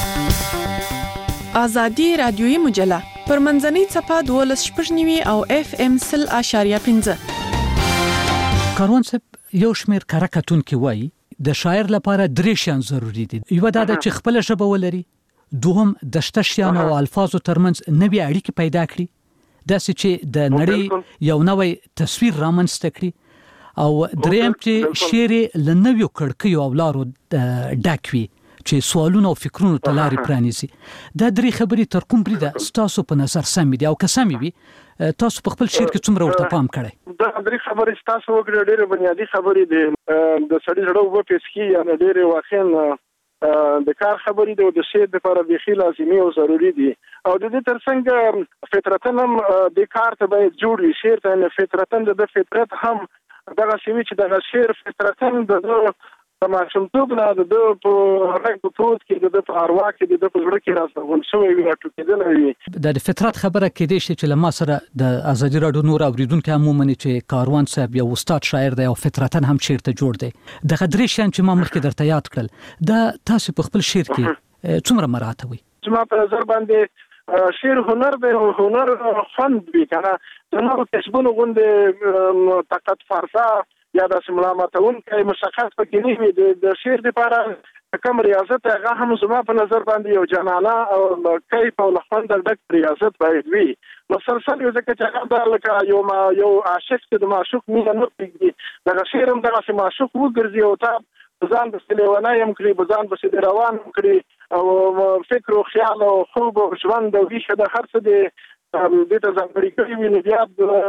آزادي رادیویي مجله پر منځنۍ څپه دولس شپږ نوي او اف ام سل اشاریه پنځه. کاروان صاحب یو شمېر کره کتونکي وایي د شاعر لپاره درې شیان ضروري دي. یوه دا ده چې خپله ژبه ولري، دوهم د شته شیانو او الفاظو ترمنځ نوې اړیکې پیدا کړي، داسې چې د نړۍ یو نوی تصویر رامنځته کړي، او دریم چې شعر یې له نویو کړکیو او لارو ډک وي چې سوالونو او فکرونو ته لارې پرانیزي. دا درې خبرې تر کوم بریده ستاسو په نظر سمې دي؟ او که سمې وي تاسو په خپل شعر کې څومره ورته پام کړی؟ دا درې خبرې ستاسو وکړې ډېرې بنیادي خبرې دي. د سړي زړه اوبه پیڅکي یا ډېرې واقعا د کار خبرې دي او د شعر لپاره بیخي لازمي او ضروري دي. او د دې ترڅنګ فطرتاً هم د کار ته باید جوړ وي. شعر ته فطرتاً د فطرت هم دغه شوي چې دغه شعر فطرتاً د په ماشومتوب نه د په رنګ په پروت کې د په اروا کې د په زړه کې راځون شوی وي راټوکېدلی وي. د فطرت خبره کېدای شي چې له ما سره د ازادي راډیو نور اوریدونکي هم ومني چې کاروان صاحب یو استاد شاعر دی او فطرتاً هم شعر ته جوړ دی. دغه درې شیان چې ما مخکې درته یاد کړل دا تاسو په خپل شعر کې څومره مراعاتوئ؟ زما په نظر باندې شعر هنر دی، هنر خوند وي که نه د نورو کسبونو غوندې طاقت فرضه یا د ملامتونکي مشخص پکې نه وي د شعر لپاره کوم ریاضت هغه هم زما په نظر باندې یو جنانه او کیف او لخوند ډک ریاضت باید وي مسلسل یو ځکه چې هغه لکه یو ما یو عاشق چې د معشوق مینه نه پیږي دغه شعر هم دغه معشوق وګرځي او تا ځان د سلیوانه يم کړی ځان به روان کړی او فکر او خیال او خوب او ژوند او ویښه د هر څه د دې ته ځانګړي کوي ویني بیا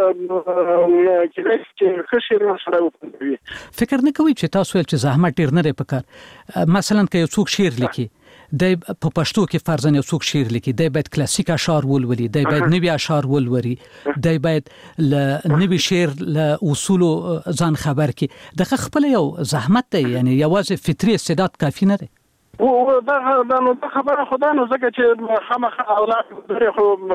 کې چې خشیر سره وکړي فکر نه کوي چې تاسو چې زحمت ډیر نه لري پکار مثلا که یو څوک شعر لیکي د په پښتو کې فرضاً یو څوک شعر لیکي د باید کلاسیک اشعار ولولي د باید نوي اشعار ولوري د باید ل نوي شعر ل اصول ځان خبر کی د خپل یو زحمت دی یعنی یوازې فطري استعداد کافی نه دی او دا دا نو دا خبره خدا نو ځکه چې خامخا اولاد درې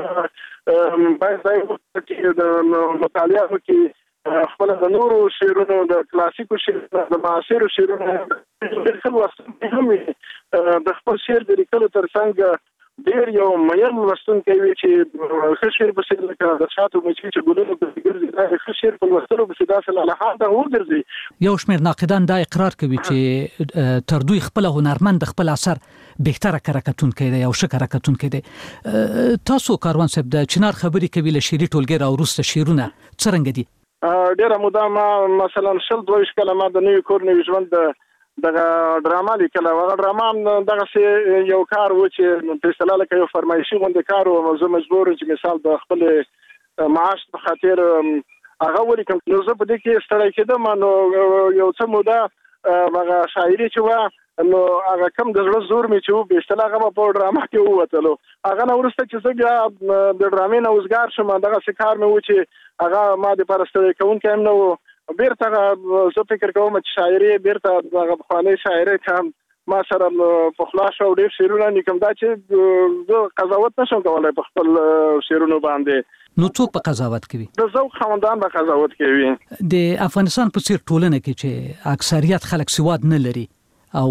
خو باید چې د مطالعه کې خپل د نورو شعرونو د کلاسیکو شعرونو د معاصرو شعرونو خپل وسط هم د خپل شعر د لیکلو ترڅنګ ډیر یو مېل وستون کوي چې خشیر په شکل کې د شاتو مچي چې ګلونو په ګرځي دا خشیر په وستلو په سیده سره له حالت وګرځي یو شمېر ناقدان دا اقرار کوي چې تر دوی خپل هنرمند خپل اثر بهتره کرکټون کوي او ښه کرکټون کوي تاسو کاروان صاحب د چنار خبري کوي له شيري ټولګي او روسته شیرونه څنګه دي ډیره مدامه مثلا شل دویش کلمه د نوې کور نوې ژوند دغه ډراما لیکله هغه ډراما دغه یو کار و چې په اصطلاح کې یو فرمایشي غونډه کار او زه مجبور چې مثال د خپل معاش په خاطر هغه ولیکم نو زه په دې کې ستړی کېدم نو یو څه موده هغه شاعري چې و نو هغه کم د زړه زور می چې په اصطلاح هغه په ډراما کې ووتلو هغه نو ورسته چې زه بیا د ډرامې نه وزګار شوم دغه سکار مې و چې هغه ما د پرستوي کوونکی هم نو بیرته زه فکر کوم چې شاعري بیرته هغه بخواني شاعري کوم ما سره په خلاص او ډېر شعرونه لیکم دا چې زه قضاوت نشم کولای په خپل شعرونو باندې نو څوک په قضاوت کوي د ذوق خواندان په قضاوت کوي د افغانستان په څیر ټولنه کې چې اکثریت خلک سواد نه لري او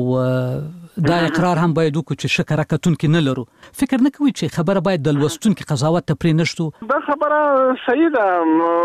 دا اقرار هم باید وکړو چې شکر کتون کې نه لرو فکر نه کوي چې خبره باید د لوستون کې قضاوت ته پرې نشته دا خبره صحیح ده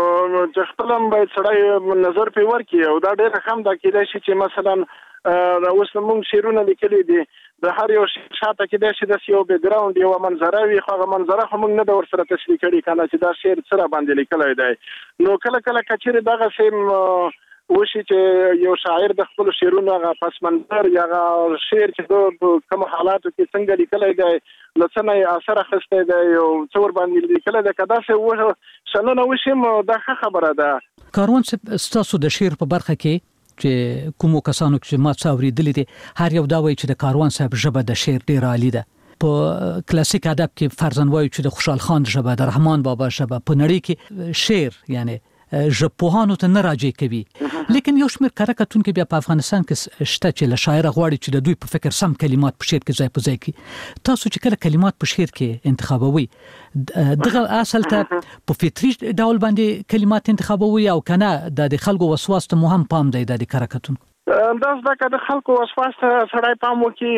چې خپلم باید سړی نظر په ورکی او دا ډېر هم دا کېدای شي چې مثلا اوس موږ شیرونه لیکلي دي د هر یو شاته کې د شي د یو بیک ګراوند یو منظره وي خو هغه منظره هم موږ نه د ور سره تشریح کړي کنه چې دا شعر سره باندې لیکلای دی نو کله کله کچېره دغه سیم وشي چې یو شاعر د خپل شعرونو هغه پس منظر یا شعر چې د کوم حالاتو کې څنګه لیکلای دی لڅنه اثر اخسته دی او څور باندې لیکلای دی کدا څه و شنه وشم دا خبره ده کاروان ستاسو د شعر په برخه کې چې کومو کسانو چې ما څاوري دي هر یو دا وایي چې د کاروان صاحب ژبه د شعر ډیر عالی ده په کلاسیک ادب کې فرضاً وایي چې د خوشحال خان ژبه د رحمان بابا ژبه په نړۍ کې شعر یعنی ژبپوهانو ته نه راځي کوي لیکن یو شمېر کرکټون کې بیا په افغانستان کې شته چې له شاعر غواړي چې د دوی په فکر سم کلمات په شعر کې ځای په ځای کې تاسو چې کله کلمات په شعر کې انتخابوي دغه اصل ته په فطري ډول باندې کلمات انتخابوي او کنه د خلکو وسواس ته مهم پام دی د کرکټون دا ځکه د خلکو وسواس سړی پام وکي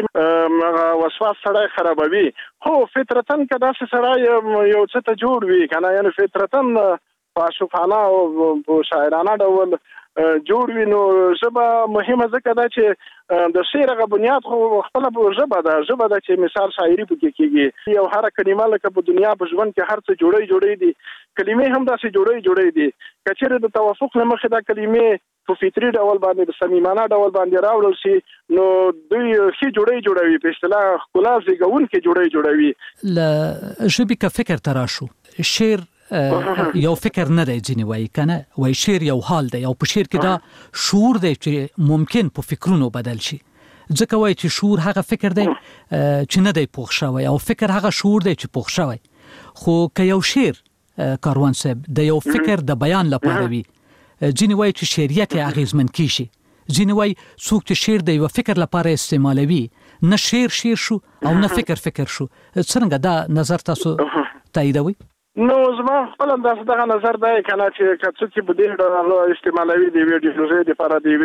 وسواس سړی خرابوي خو فطرتن کدا سړی یو څه ته جوړ وي کنه یعنی فطرتن پاشوخانه او شاعرانه ډول جوړ وي نو ژبه مهمه ځکه ده چې د شعر غو بنیاد خو خپل ژبه ده ژبه ده چې مثال شاعري پکې کیږي یو هر کلمه لکه په دنیا په ژوند کې هر څه جوړي جوړي دي کلمې هم داسې جوړي جوړي دي کچېره د توافق لمخې دا کلمې په فطري ډول باندې د صمیمانه ډول باندې راوړل شي نو دوی شي جوړي جوړوي په اصطلاح خلاص زیګون کې جوړي جوړوي ل ژبې کا فکر تراشو شعر یو فکر نه دی ځینې وایي کنه وایي شعر یو حال دی او په شعر کې دا شعور دی چې ممکن په فکرونو بدل شي ځکه وایي چې شعور هغه فکر دی چې نه دی پوښ شوی او فکر هغه شعور دی چې پوښ شوی خو که یو شعر کاروان صاحب د یو فکر د بیان لپاره وي ځینې وایي چې شعریت یې اغیزمن کیږي ځینې وایي څوک چې شعر د یو فکر لپاره استعمالوي نه شعر شعر شو او نه فکر فکر شو څنګه دا نظر تاسو تاییدوي نو زما خپل انداز دغه نظر دی کنه چې کڅو کې په دې ډول استعمالوي دی ویډیو د لپاره دی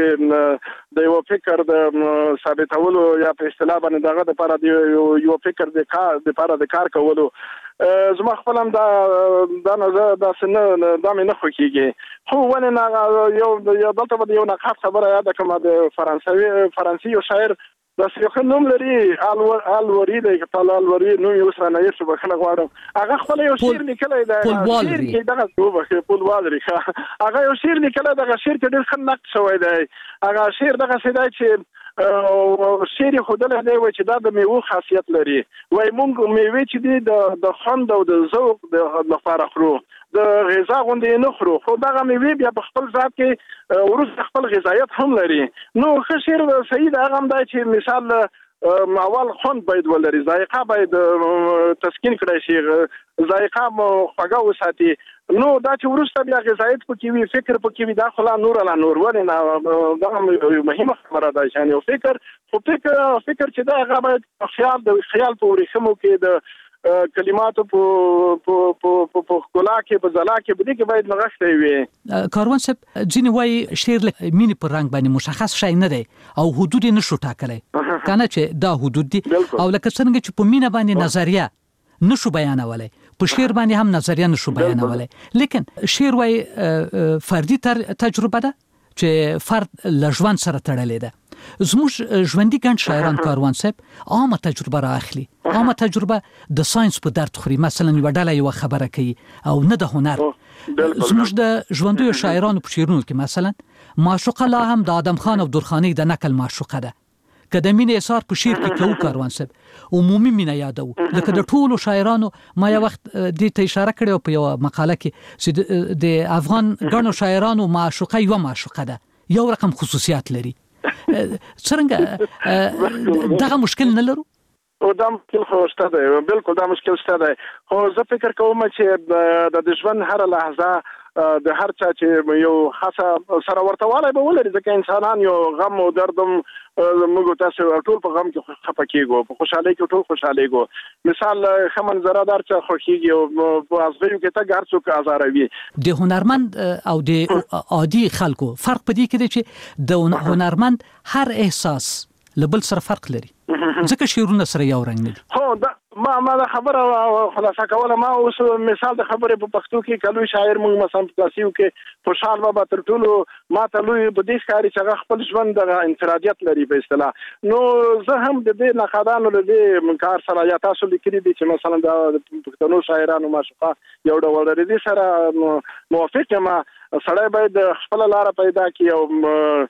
د یو فکر د ثابتولو یا په اصطلاح باندې دغه د لپاره دی یو فکر د کار د لپاره د کار کولو زما خپل هم دا دا نه دا سن دا مې نه خو کېږي خو ونه نه یو یو دلته به یو نه خبره یاد کوم د فرانسوي فرانسوي شاعر د سیخ نوم لري الوری د کتاب الوری نو یو سره نه یې بخښنه غواړم هغه خپل یو شعر لیکلی دی شعر کې دغه وبخې پول والري هغه یو شعر لیکلی دغه شعر کې ډېر ښه نقد شوی دی هغه شعر دغه څه دی چې شعر خودله دی وای چې دا د میوه خاصیت لري وای مونږ میوه چې دی د د خوند او د ذوق د لپاره خورو د غذا غوندې نه خورو خو دغه میوه بیا په خپل ذات کې ورسره خپل غذایت هم لري نو ښه شعر صحیح دی هغه هم دی چې مثال اول خوند باید ولري ذائقه باید تسکین کړی شي ذائقه مو خوږه وساتي نو دا چې ورسته بیا غذایت پکې وي فکر پکې وي دا خلا نور لا نور ولې نه دا مهمه خبره ده چې یو فکر خو فکر فکر چې دا هغه باید خیال د خیال په ورېښمو کې د کلماتو په په په په کلا کې په ځلا کې بده کې باید نغښتې وي کاروان صاحب ځینې وایي شعر له مینې پر رنګ باندې مشخص شی نه دی او حدود یې نشو ټاکلی کنه چې دا حدود دي او لکه څنګه چې په مینه باندې نظریه نشو بیانولی په شعر باندې هم نظریه نشو بیانولی لیکن شعر وایي فردي تجربه ده چې فرد له ژوند سره تړلې ده زموږ ژوندي ګڼ شاعران کاروان صاحب عامه تجربه را اخلي عامه تجربه د ساينس په درد خوري مثلا یو ډله یو خبره کوي او نه د هنر زموږ د ژوندیو شاعرانو په شعرونو کې مثلا معشوقه لا هم د آدم خان او درخاني د نقل معشوقه ده که د مینې اثار په شعر کې کوو کاروان صاحب عمومي مینه یادو لکه د ټولو شاعرانو ما یو وخت دې ته اشاره کړې په یو مقاله کې چې د افغان ګڼو شاعرانو معشوقه یو معشوقه ده یو رقم خصوصیات لري څنګه دغه مشکل نه لرو او دا مشکل خو شته دی بالکل دا مشکل شته دی خو زه فکر کوم چې د ژوند هر لحظه د هر چا چې یو خاصه سره ورته والی به ولري ځکه انسانان یو غم او دردم موږ تاسو ټول په غم کې خفه کېږو په خوشحالۍ کې ټول خوشحالېږو مثال ښه منظره دار چا خوښېږي او په ازغیو کې تګ هر څوک ازاروي د هنرمند او د عادي خلکو فرق په دې کې دی چې د هنرمند هر احساس له بل سره فرق لري ځکه شعرونه سره یو رنګ نه دي هو دا ما ما دا خبره خلاصه کوله ما اوس مثال د خبرې په پښتو کې کلوي شاعر موږ مثلا په کلاسیو کې خوشحال بابا تر ټولو ما ته لوی په دې ښکاري چې هغه خپل ژوند د انفرادیت لري په اصطلاح نو زه هم د دې نقادانو له دې کار سره یا تاسو لیکلي دي چې مثلا د پښتنو شاعرانو معشوقه یو ډول لري دې سره موافق یم سړی باید خپل لار پیدا کړي او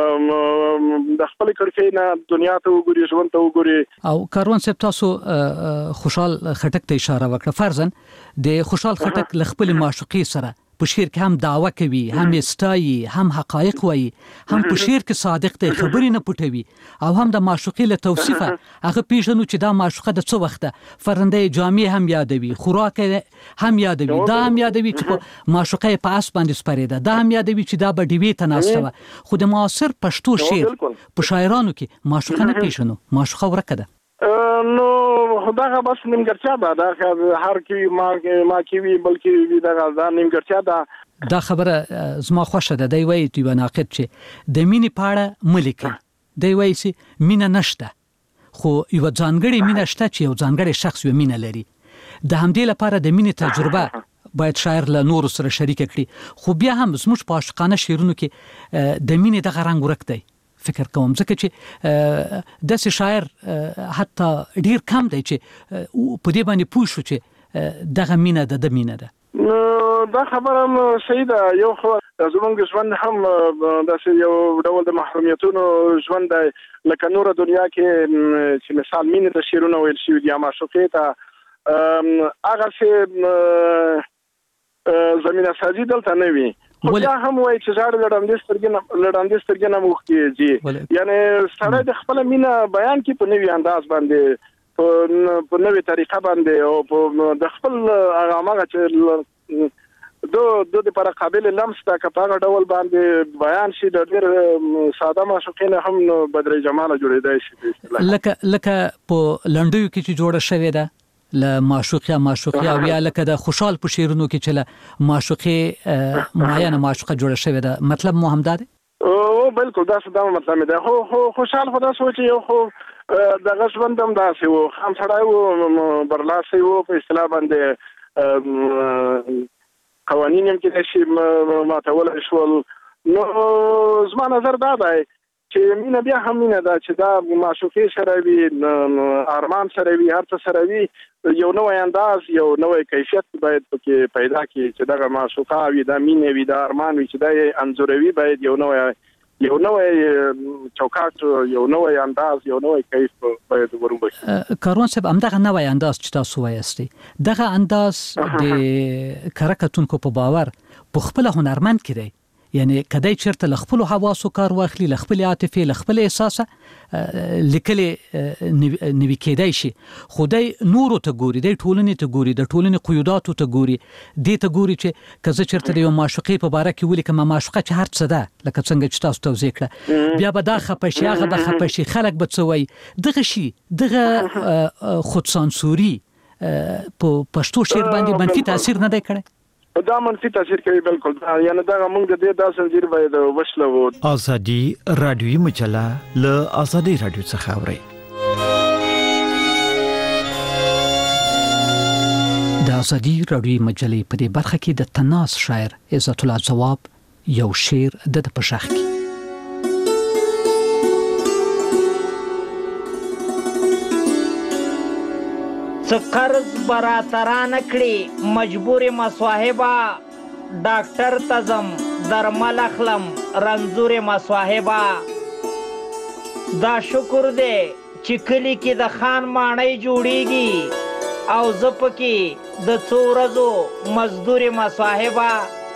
د خپل کړکۍ نه دنیا ته وګوري ژوند ته وګوري او کاروان صاحب تاسو خوشحال خټک ته اشاره وکړه فرضاً د خوشحال خټک ل خپل معشوقي سره په شعر کې هم دعوه کوي هم استایي هم حقایق وایي هم په شعر کې صادق دی خبرې نه پټوي او هم د معشوقي له توصیفه هغه پیژنو چې دا معشوقه د څه وخته فرنده جامع هم یادوي خوراک هم یادوي دا هم یادوي چې معشوقه په اس باندې سپریده دا هم یادوي چې دا به ډیوی تناسبه خو د معاصر پښتو شعر په شاعرانو کې معشوقه نه پیژنو معشوقه ورکه ده نو خدای بس نیمګړتیا ده دا هر کی ما ما کی وی بلکې دا دا نیمګړتیا ده دا خبره زما خوښه ده دی وایي دی ناقد چې د مینې پاړه ملکی دی وایي چې مینه نشته خو یو ځانګړی مینه شته چې یو ځانګړی شخص یو مینه لري د همدې لپاره د مینې تجربه باید شاعر له نور سره شریک کړي خو بیا هم زموږ په عاشقانه شعرونو کې د مینې دغه رنګ ورک دی فکر کوم ځکه چې داسې شاعر حتی ډیر کم دی چې په دې باندې پوه شو چې دغه مینه ده د مینه ده دا خبره صحیح ده یو خو زمونږ ژوند هم داسې یو ډول د محرومیتونو ژوند دی لکه نوره دنیا کې چې مثال مینې ته شعرونه ویل شوي دي یا معشوقې ته هغسې زمینه سازي دلته نه وي خو بیا هم وایي چې ژاړه لړندې سترګې نه لړندې سترګې نه اوښکې ځي یعنې سړی د خپله مینه بیان کړي په نوي انداز باندې په نوې طریقه باندې او په د خپل هغه هماغه چې دو دو دپاره قابل لمس ده که په هغه ډول باندې بیان شي د ډېر ساده معشوقې نه هم بدرې جماله جوړېدی شي لکه لکه په لنډیو کې چې جوړه شوې ده له معشوق یا معشوقه او یا لکه د خوشحال په شعرونو کې چې له معشوقه معینه معشوقه جوړه شوې ده مطلب مو همدا دی او بالکل دا څه دا مطلب دی خو خوشحال خدا سوچ یو خو دغه ژوند هم داسې و، خام سړی و، برلاسی و، په اصطلاح باندې قوانین هم کېدای شي ماتولی شول. نو زما نظر دا دی چې مینه بیا هم مینه ده، چې دا معشوقې سره وي، ارمان سره وي، هر څه سره وي، یو نوی انداز، یو نوی کیفیت باید پکې پیدا کړي چې دغه معشوقه وي، دا مینه وي، دا ارمان وي، چې دا یې انځوروي، باید یو نوی یو نوی چوکاټ، یو نوی انداز، یو نوی کیف باید وروبخي. کاروان صاحب همدغه نوی انداز چې تاسو وایاستئ، دغه انداز د کره کتونکو په باور په خپل هنرمند کې دی، یعنی کدی چیرته لخپل حواسو کار واخلي، لخپل عاطفه، لخپل احساس لیکلي نوي کېدای شي، خدای نور ته ګوري، د ټولنې ته ګوري، د ټولنې قیوداتو ته ګوري، د ته ګوري چې کزه چیرته یو معشوقې په باره کې ولیکم، معشوقه چې هر څه ده لکه څنګه چې تاسو توضیح کړه، بیا به دا خپشي، هغه به خپشي، خلک به څه وایي، دغه شی دغه خود سانسوري په پښتو شعر باندې منفي تاثیر نه دی کړی؟ دا منفي تاثیر کوي، بالکل. یعنی دا موږ د دې داسې زیر باید وشلو. ازادي رادیوي مجله له ازادي رادیو څخه اوري. د ازادي رادیوي مجلې په دې برخه کې د تناس شاعر عزت الله ځواب یو شعر د پښخ کې څه قرض براتران کړي مجبور مصاحبه، ډاکټر تزم درمل اخلم رنځور مصاحبه، دا شکر دی چې کلی کې د خان ماڼۍ جوړیږي او زه پکې د څو ورځو مزدور مصاحبه،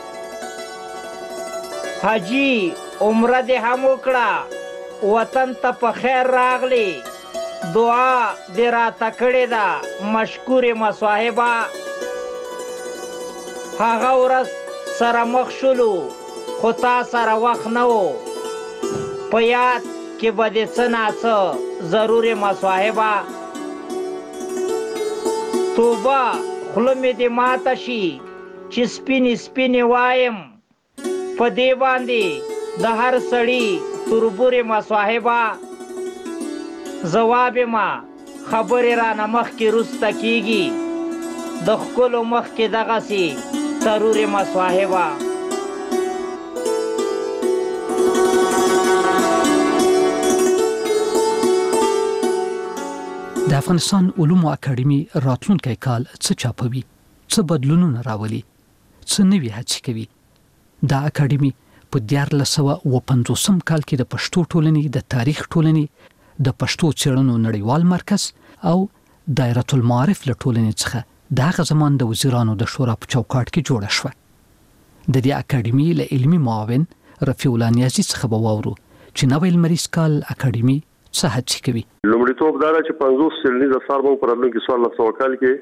حاجی عمره دې هم وکړه وطن ته په خیر راغلی، دعا دې راته کړې ده مشکور مصاحبه، هغه ورځ سره مخ شولو خو تا سره وخت نه و، په یاد کې به دې څه ناڅه ضرور مصاحبه، توبه خوله مې دې ماته شي چې سپینې سپینې وایم، په دې باندې د هر سړي تربورې مصاحبه، جواب ما خبرې رانه مخکې رسته کیږي، د ښکلو مخکې دغسې ضرورې مصاحبه. د افغانستان علومو اکاډمي راتلونکی کال څه چاپوي، څه بدلونونه راولي، څه نوي هڅې کوي؟ دا اکاډمي په دیارلس سوه اوه پنځوسم کال کې د پښتو ټولنې د تاریخ ټولنې د پښتو څېړنو نړیوال مرکز او دایره المعارف له ټولنې څخه د هغه زمان د وزیرانو د شورا په چوکاټ کې جوړه شوه. د دې اکاډمي له علمي معاون رفیع الله نیازي څخه به واورو چې نوی لمریز کال اکاډمي څه هڅې کوي. لومړیتوب دا چې پنځوس څېړنیز اثار به په راتلونکي څوارلس سوه کال کې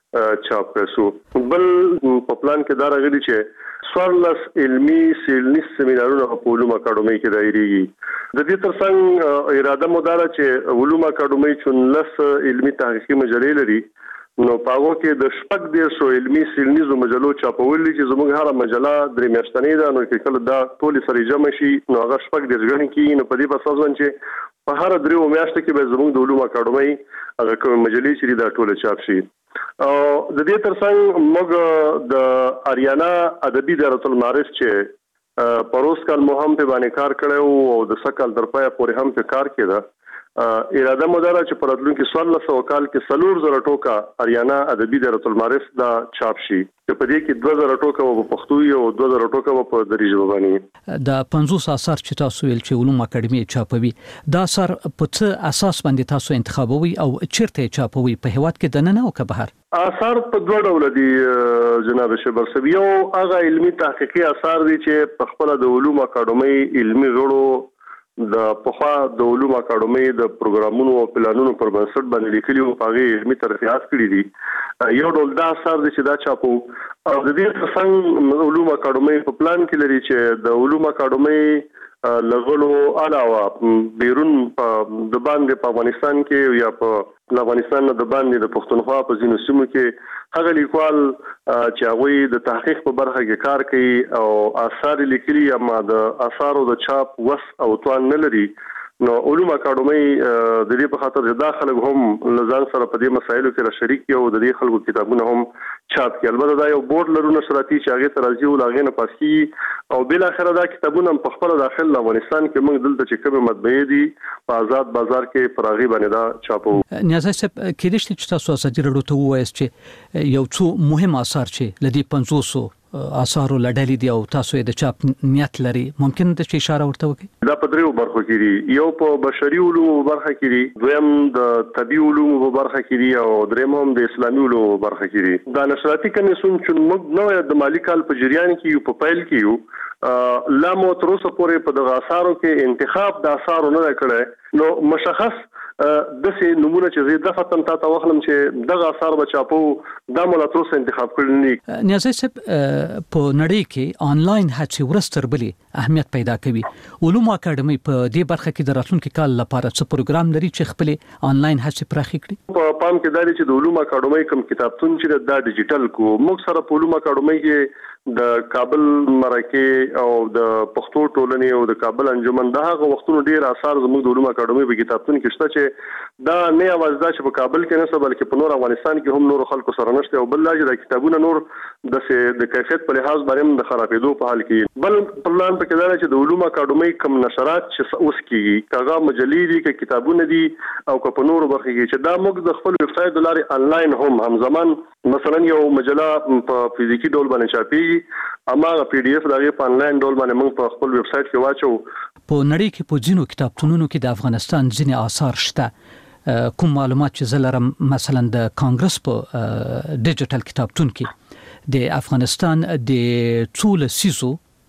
چاپ کړو. بل په پلان کې دا راغلی چې څوارلس علمي څېړنیز سیمینارونه په علومو اکاډمۍ کې دایریږي. د دې ترڅنګ اراده مو دا ده چې علومو اکاډمۍ څوارلس علمي تحقیقي مجلې لري، نو په هغو کې د شپږ دېرشو علمي څېړنیزو مجلو چاپول دي چې زموږ هره مجله درې میاشتنۍ ده، نو که کله دا ټولې سره جمع شي نو هغه شپږ دېرش ګڼې کېږي. نو په دې په اساس باندې چې په هره دریو میاشتو کې به زموږ د علومو اکاډمۍ هغه کومې مجلې چې دي دا ټوله چاپ شي. او د دې ترڅنګ موږ د اریانا ادبي دایره المعارف چې پروس کال مو هم په باندې کار کړی او د سکل تر پایه پورې هم په کار کې ده. اراده مو دا چې په راتلونکي څوارلس سوه کال کې څلور زره ټوکه اریانا ادبي دایره المعارف دا چاپ شي، چې په دې کې دوه زره ټوکه په پښتو وي او دوه زره ټوکه په دري ژبه باندې. د پنځوس اثار چې تاسو ویل چې علومو اکاډمي چاپوي، دا اثار په څه اساس باندې تاسو انتخابوي او چیرته چاپوي، په هیواد کې دننه او که بهر؟ اثار په دوه ډول دي جناب شبر صاحب. یو هغه علمي تحقیقي اثار دي چې په خپل د علومو اکاډمي علمي غړو د پخوا د علومو اکاډمۍ د پروګرامونو او پلانونو پر بنسټ باندې لیکلي او هغه علمي ترفیعات کړي دي. یو ډول دا اثر دی چې دا چاپو او د دې څنګه علومو اکاډمۍ په پلان کې لري چې د علومو اکاډمۍ لغړو علاوه بیرون د باندې په افغانستان کې یا په افغانستان د باندې د پښتونخوا په ځینو سیمو کې هغه لیکوال چې هغه د تحقیق په برخه کې کار کوي او آثار لیکلي اما د آثارو د چاپ وس او توان نه لري، نو علوم اکاډمي د دې په خاطر چې داخله هم لزان سره په دې مسایلو کې را شریک یو د دې خلکو کتابونه هم چاپ کړي. البته دا یو بورډ لرو نشراتي چې هغه تر ازي ولغې نه پاسي او بل اخر دا کتابونه په خپل داخل افغانستان کې موږ دلته چې کوم مطبعې دي په آزاد بازار کې فراغي باندې دا چاپو. نیازه صاحب کې دې چې تاسو اساسي رډو ته وایي چې یو څو مهم آثار چې لدی پنځوس آثار لړلې دي او تاسو د چاپ نیت لري ممکن د اشاره ورته وکړي؟ دا په دریو برخو کې دي. یو په بشري علومو برخه کې دي، دویم د طبي علومو برخه کې دي او دریم هم د اسلامي علومو برخه کې دي. دا نشراتي کمیسیون چې موږ نو د مالی کال په جریان کې یو په پیل کې یو لا مو تر اوسه پورې په دغه آثارو کې انتخاب د آثارو نه کړی، نو مشخص د سه نمونه چې زه د فتن تا ته وخلم چې دغه آثار بچاپو د مولاتوس انتخاب کړل نه. نیازه صاحب په نړۍ کې آنلاین هڅې ورستر بلی اهمیت پیدا کوي. علوم اکاډمي په دې برخه کې د راتلونکي کال لپاره څه پروګرام لري چې خپل آنلاین هڅې پراخې کړي؟ په پام کې دا چې د علوم اکاډمي کوم کتابتون چې د ډیجیټل کو موږ سره په علوم اکاډمي کې د کابل مرکه او د پښتو ټولنې او د کابل انجمن دغه وختونو ډیر آثار زموږ د علوم اکاډمي په کتابتون کې شته چې دا نه اواز دا چې په کابل کې نه بلکې په نور افغانستان کې هم نور خلکو سره نشته او بل لاجه د کتابونو نور د د کیفیت په لحاظ باندې د خرابېدو په حال کې. بل پلان په کې دا چې د علوم اکاډمي کوم نشرات چې اوس کېږي کاغه مجلې دي کې کتابونه دي او په نور برخه کې چې دا موږ د خپل ویب سټ د لارې انلاین هم همزمان مثلا یو مجله په فزیکی ډول باندې چاپي اما پی ډی اف دغه په انلاین ډول باندې موږ په خپل ویب سټ کې واچو. په نړۍ کې په ځینو کتابتونونو کې د افغانستان ځینې آثار شته. کوم معلومات چې زلرم مثلا د کانګرس په ډیجیټل کتابتون کې د افغانستان د څول سیزو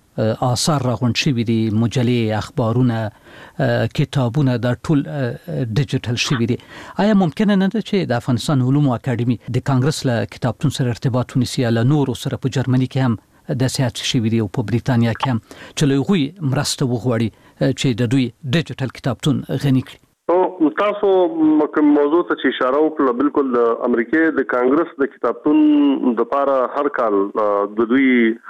آثار راغونډ شوي دي، مجلې، اخبارونه، کتابونه د ټول ډیجیټل شوي دي. آیا ممکنه نه ده چې د افغانستان علوم اکاډمي د کانګرس له کتابتون سره ارتباط ونیسي له نورو سره په جرمني کې هم د سیاست شوي دي او په بریتانیا کې هم چې له هغوی مرسته وغواړي چې د دوی ډیجیټل کتابتون غني کړي؟ او تاسو کوم موضوع ته چې اشاره وکړه بالکل د امریکای د کانګرس د کتابتون د لپاره هر کال د دوی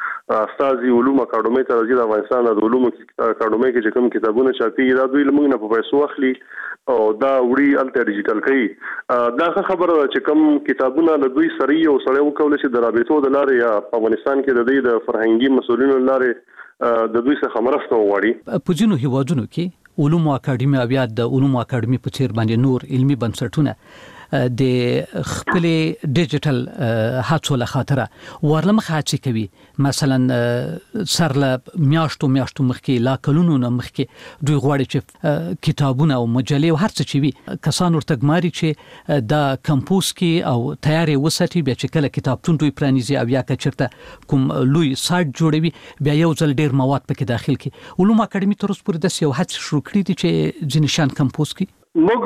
استازي علوم اکاډمي ته راځي. د افغانستان د علوم اکاډمي کې چې کوم کتابونه چاپي دا دوی لمغ نه په پیسو اخلي او دا وړي الته ډیجیټل کوي. دا خبره چې کوم کتابونه له دوی سره یو سره وکول شي د رابطو د لارې یا په افغانستان کې د دوی د فرهنګي مسولینو لارې د دوی څخه مرسته وغواړي. په ځینو هیوادونو کې علوم اکاډمي او بیا د علوم اکاډمي په څیر باندې نور علمي بنسټونه د خپل ډیجیټل هڅو له خاطره ورلمخ هڅه کوي. مثلا سر له میاشتو میاشتو مخکې لا کلونو نه مخکې دوی غواړي چې کتابونه او مجلې او هر څه چې وي کسان ورته ګماري چې دا کمپوز کې او تیارې وساتي، بیا چې کله کتابتون دوی پرانیزي او یا کچرته کوم لوی سایت جوړوي بیا یو ځل ډیر مواد پکې داخل کړي. علوم اکاډمي تر اوسه پورې د یو هڅه شروع کړې دي چې ځینې شان کمپوز کړي.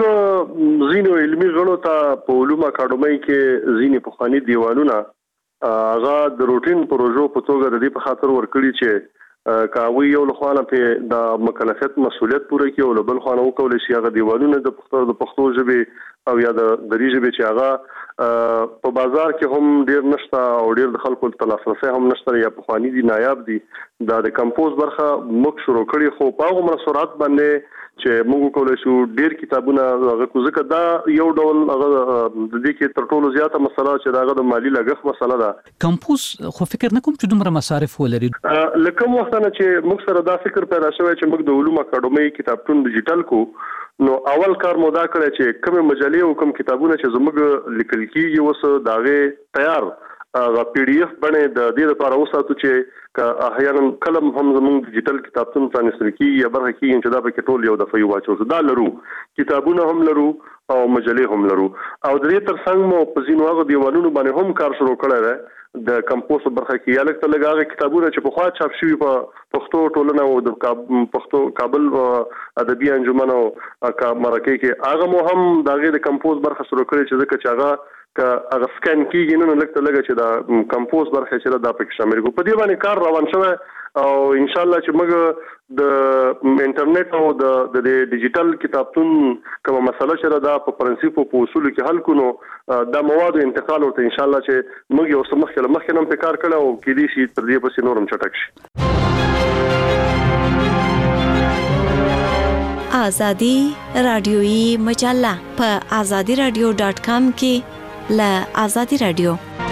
موږ زینو علمي غړو ته په علوم اکاډمي کې زینې پخوانی دیوالونه هغه د روټین پروژو په توګه د دې په خاطر ورکړي چې کاوی یو لخوانه په د مکلفیت مسولیت پوره کړي او بل خوانه وکول شي هغه دیوالونه د پښتو د پښتو ژبه او یا د دری ژبه چې هغه په بازار کې هم ډیر نشته او ډیر د خلکو ته لاسرسي هم نشته یا پخوانی دي نایاب دي. دا د کمپوز برخه موږ شروع کړی خو په هغه مسورات باندې چې موږ کولای شو ډیر کتابونه هغه کوزه دا یو ډول هغه د دې کې تر ټولو زیاته مسله چې داغه د مالی لګښت مسله ده. کمپوز خو فکر نه کوم چې دومره مصارف ولري. لکه وخت نه چې موږ سره دا فکر پیدا شوی چې موږ د علوم اکاډمي کتابتون ډیجیټل کو نو اول کار مو دا کړی چې کوم مجلې او کوم کتابونه چې زموږ لیکل کیږي اوس داغه تیار غا پی ډی اف باندې د دې لپاره وساتو چې احیانا کلم هم زموږ ډیجیټل کتابتون پرانستل کیږي یا برخه کیږي چې دا به کې ټول یو دفعه یو واچو. دا لرو کتابونه هم لرو او مجلې هم لرو او د دې ترڅنګ مو په ځینو هغه دیوالونو باندې هم کار شروع کړی دی د کمپوز برخه کې یا لکه لږه کتابونه چې په خوا چاپ شوي په پښتو ټولنه او د پښتو کابل ادبي انجمن او مرکه کې هغه مو هم دغه د کمپوز برخه شروع کړی چې ځکه چې هغه که هغه سکین کیږي نو لکه لږه چې دا کمپوز برخه چې دا پکې شامل کو. په دې باندې کار روان شوی او ان شاء الله چې موږ د انټرنیټ او د د ډیجیټل کتابتون کومه مسله چې دا په پرنسپو په اصول کې حل کونو دا مواد انتقال ورته ان شاء الله چې موږ یو سمخ کله مخکې نم په کار کړو او کې دي شي تر دې پسې نورم چټک شي. ازادي رادیويي مجله په ازادي رادیو ډاټ کام کې له ازادي رادیو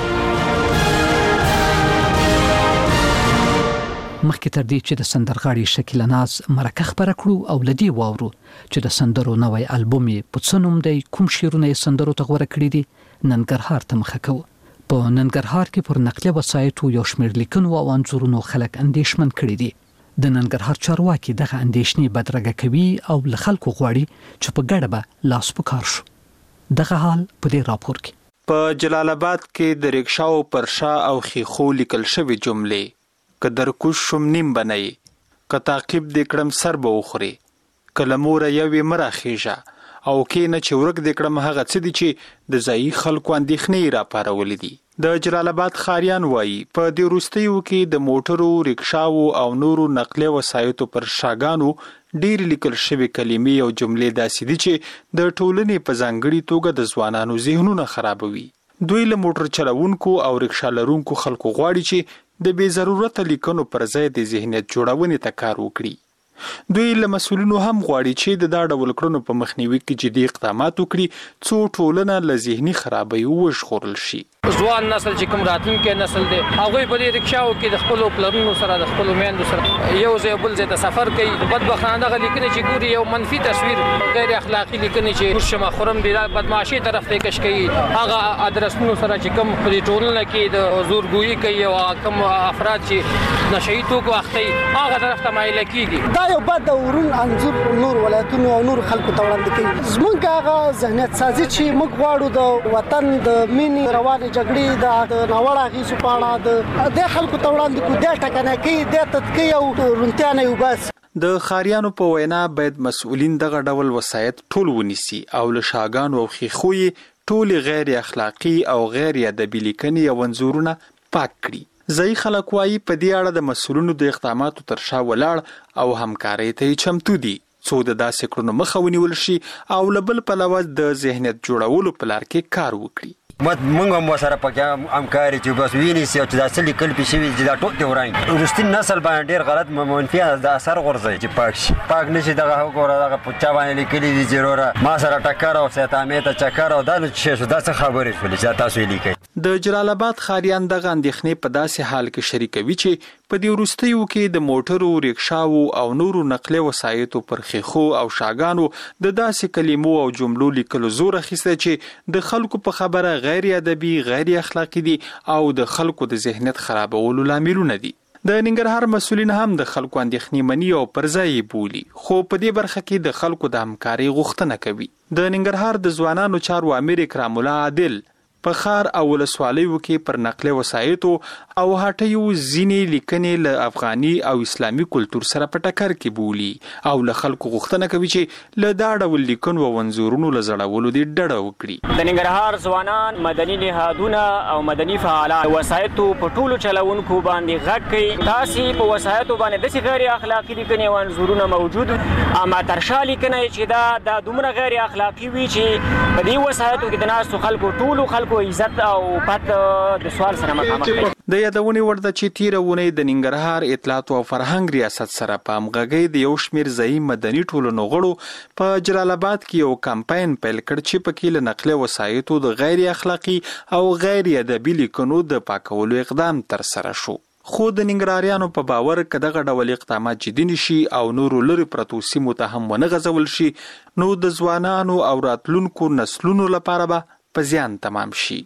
مخکې تر دې چې د سندرغاړي شکیلا ناز مرکه خبره کړو او لدی واورو چې د سندرو نوې البوم په څنوم دی کوم شیرونه سندرو ته غوړه کړی دي ننګرهار ته مخه کوو په ننګرهار کې پر نقلیه وسایتو یو شمېر لیکنو او انځورونو خلک اندیشمن کړي دي د ننګرهار چارواکي دغه اندیشنې بدرګه کوي او له خلکو غواړي چې په ګډه به لاس پکار شو دغه حال په دې راپور کې په جلال آباد کې د ریکشاو پر شا او خيخو لیکل شوی جملې کدر کو شوم نیم بنئ ک تعقیب د کړم سر به وخوري کلمور یوې مراخیجه او کینه چې ورګ د کړم هغه څه دي چې د ځای خلکو اندېښنې را پارولې دي د جلال آباد خاریان وایي په دې وروستیو کې د موټرو ریکشاو او نورو نقلیه وسایطو پر شاګانو ډېر لیکل شوی کلمې او جملې داسې دي چې د ټولنې په ځانګړي توګه د ځوانانو ذهنونه خرابوي دوی له موټر چلوونکو او ریکشا لرونکو خلکو غواړي چې د بې ضرورت لیکنو پر ځای د ذهنیت جوړونې ته کار وکړي دوی له مسؤلینو هم غواړي چې د دا ډول کړنو په مخنیوي کې جدي اقدامات وکړي څو ټولنه له ذهني خرابۍ وژغورل شي ځوان نسل چې کوم راتلونکي نسل دی هغه په دې رکشاو کې د خپل پلرونو سره د خپل میندو سره یو ځای بل ځای ته سفر کوي بدبختانه دغه لیکنې چې ګوري یو منفي تصویر غیر اخلاقی لیکنې چې شمه خرم دی بدمعشي طرف ته کش کوي هغه ادرسونو سره چې کوم په ټولنه کې د زورګویي کوي او کوم افراد چې نشئی توکو اخته هغه طرف ته مایل کیږي دا یو بد ورون انځور نور ولایتونو او نور خلکو ته وړاندې کوي زمونږ هغه ذهنیت سازي چې موږ غواړو د وطن د مینې روانې جګړې د ناوړه غیزو په اړه د خلکو ته وړاندې کو د ټکنه کوي د تدقیق او رونتیا نه یو بس د خاریانو په وینا باید مسؤلین دغه ډول وسایت ټول ونیسي او له شاګانو او خيخوي ټول غیر اخلاقی او غیر ادبي لیکنې او انځورونه پاک کړي ځای خلک وايي په دې اړه د مسؤلینو د اقداماتو تر شا ولاړ او همکارۍ ته چمتو دي څو د داسې کړنو مخه ونیول شي او لبل په لوز د ذهنیت جوړولو په لار کې کار وکړي موږ هم سره پکې همکاري چې بس ویني سي چې دا څه لیکل پې شوي چې دا ټول دی وران وروستي نسل باندې ډېر غلط منفي د اثر غورځوي چې پاک شي پاک نشي دغه وګوره دغه په چا باندې لیکلي دي چې وروره ما سره ټکر او سیتامې ته چکر او دا نو چې شو دا څه خبرې شولې چې تاسو یې لیکئ د جلال آباد خاریان دغه اندېښنې په داسې حال کې شریکوي چې په دې وروستیو کې د موټرو ریکشاو او نورو نقلیه وسایطو پر خيخو او شاګانو د داسې کلمو او جملو لیکلو زور اخیسته چې د خلکو په خبره غیر ادبي غیر اخلاقی دي او د خلکو د ذهنیت خرابولو لاملونه دي د ننګرهار مسؤلین هم د خلکو اندېښنې مني او پر ځای بولي خو په دې برخه کې د خلکو د همکارۍ غوښتنه کوي د ننګرهار د ځوانانو چارو امیر اکرام الله عادل په خار او ولسوالیو کې پر نقل وسایطو او هټیو ځینې لیکنې له افغاني او اسلامي کلچر سره په ټکر کې بولي او له خلکو غوښتنه کوي چې له دا ډول لیکنو او انځورونو له زړولو دې ډډه وکړي د ننګرهار ځوانان مدني نهادونه او مدني فعالان وسایطو په ټولو چلوونکو باندې غږ کوي تاسې په وسایطو باندې داسې غیر اخلاقي لیکنې او انځورونه موجود اما ترشا لیکنه چې دا د دومره غیر اخلاقي وي چې په دې وسایطو کې د ناستو خلکو ټولو خلکو عزت او پات د سوال سره مخامخ دي د یادونې ورته چې تیرونه د ننګرهار اطلاعات او فرهنګ ریاست سره په همغږۍ د یو شمیر ځای مدني ټولنو غړو په جلال آباد کې یو کمپاین پیل کړ چې په کې له نقلیه وسایطو د غیر اخلاقی او غیر ادبي لیکنو د پاکولو اقدام تر سره شو خو د ننګرهاریانو په باور کداغه ډول اقدامات جدي نشي او نور لري پرتو سیمو ته هم ونه غځول شي نو د ځوانانو او راتلونکو نسلونو لپاره به په زیان تمام شي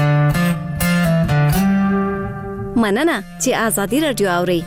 مننه چې آزادي رادیو اوري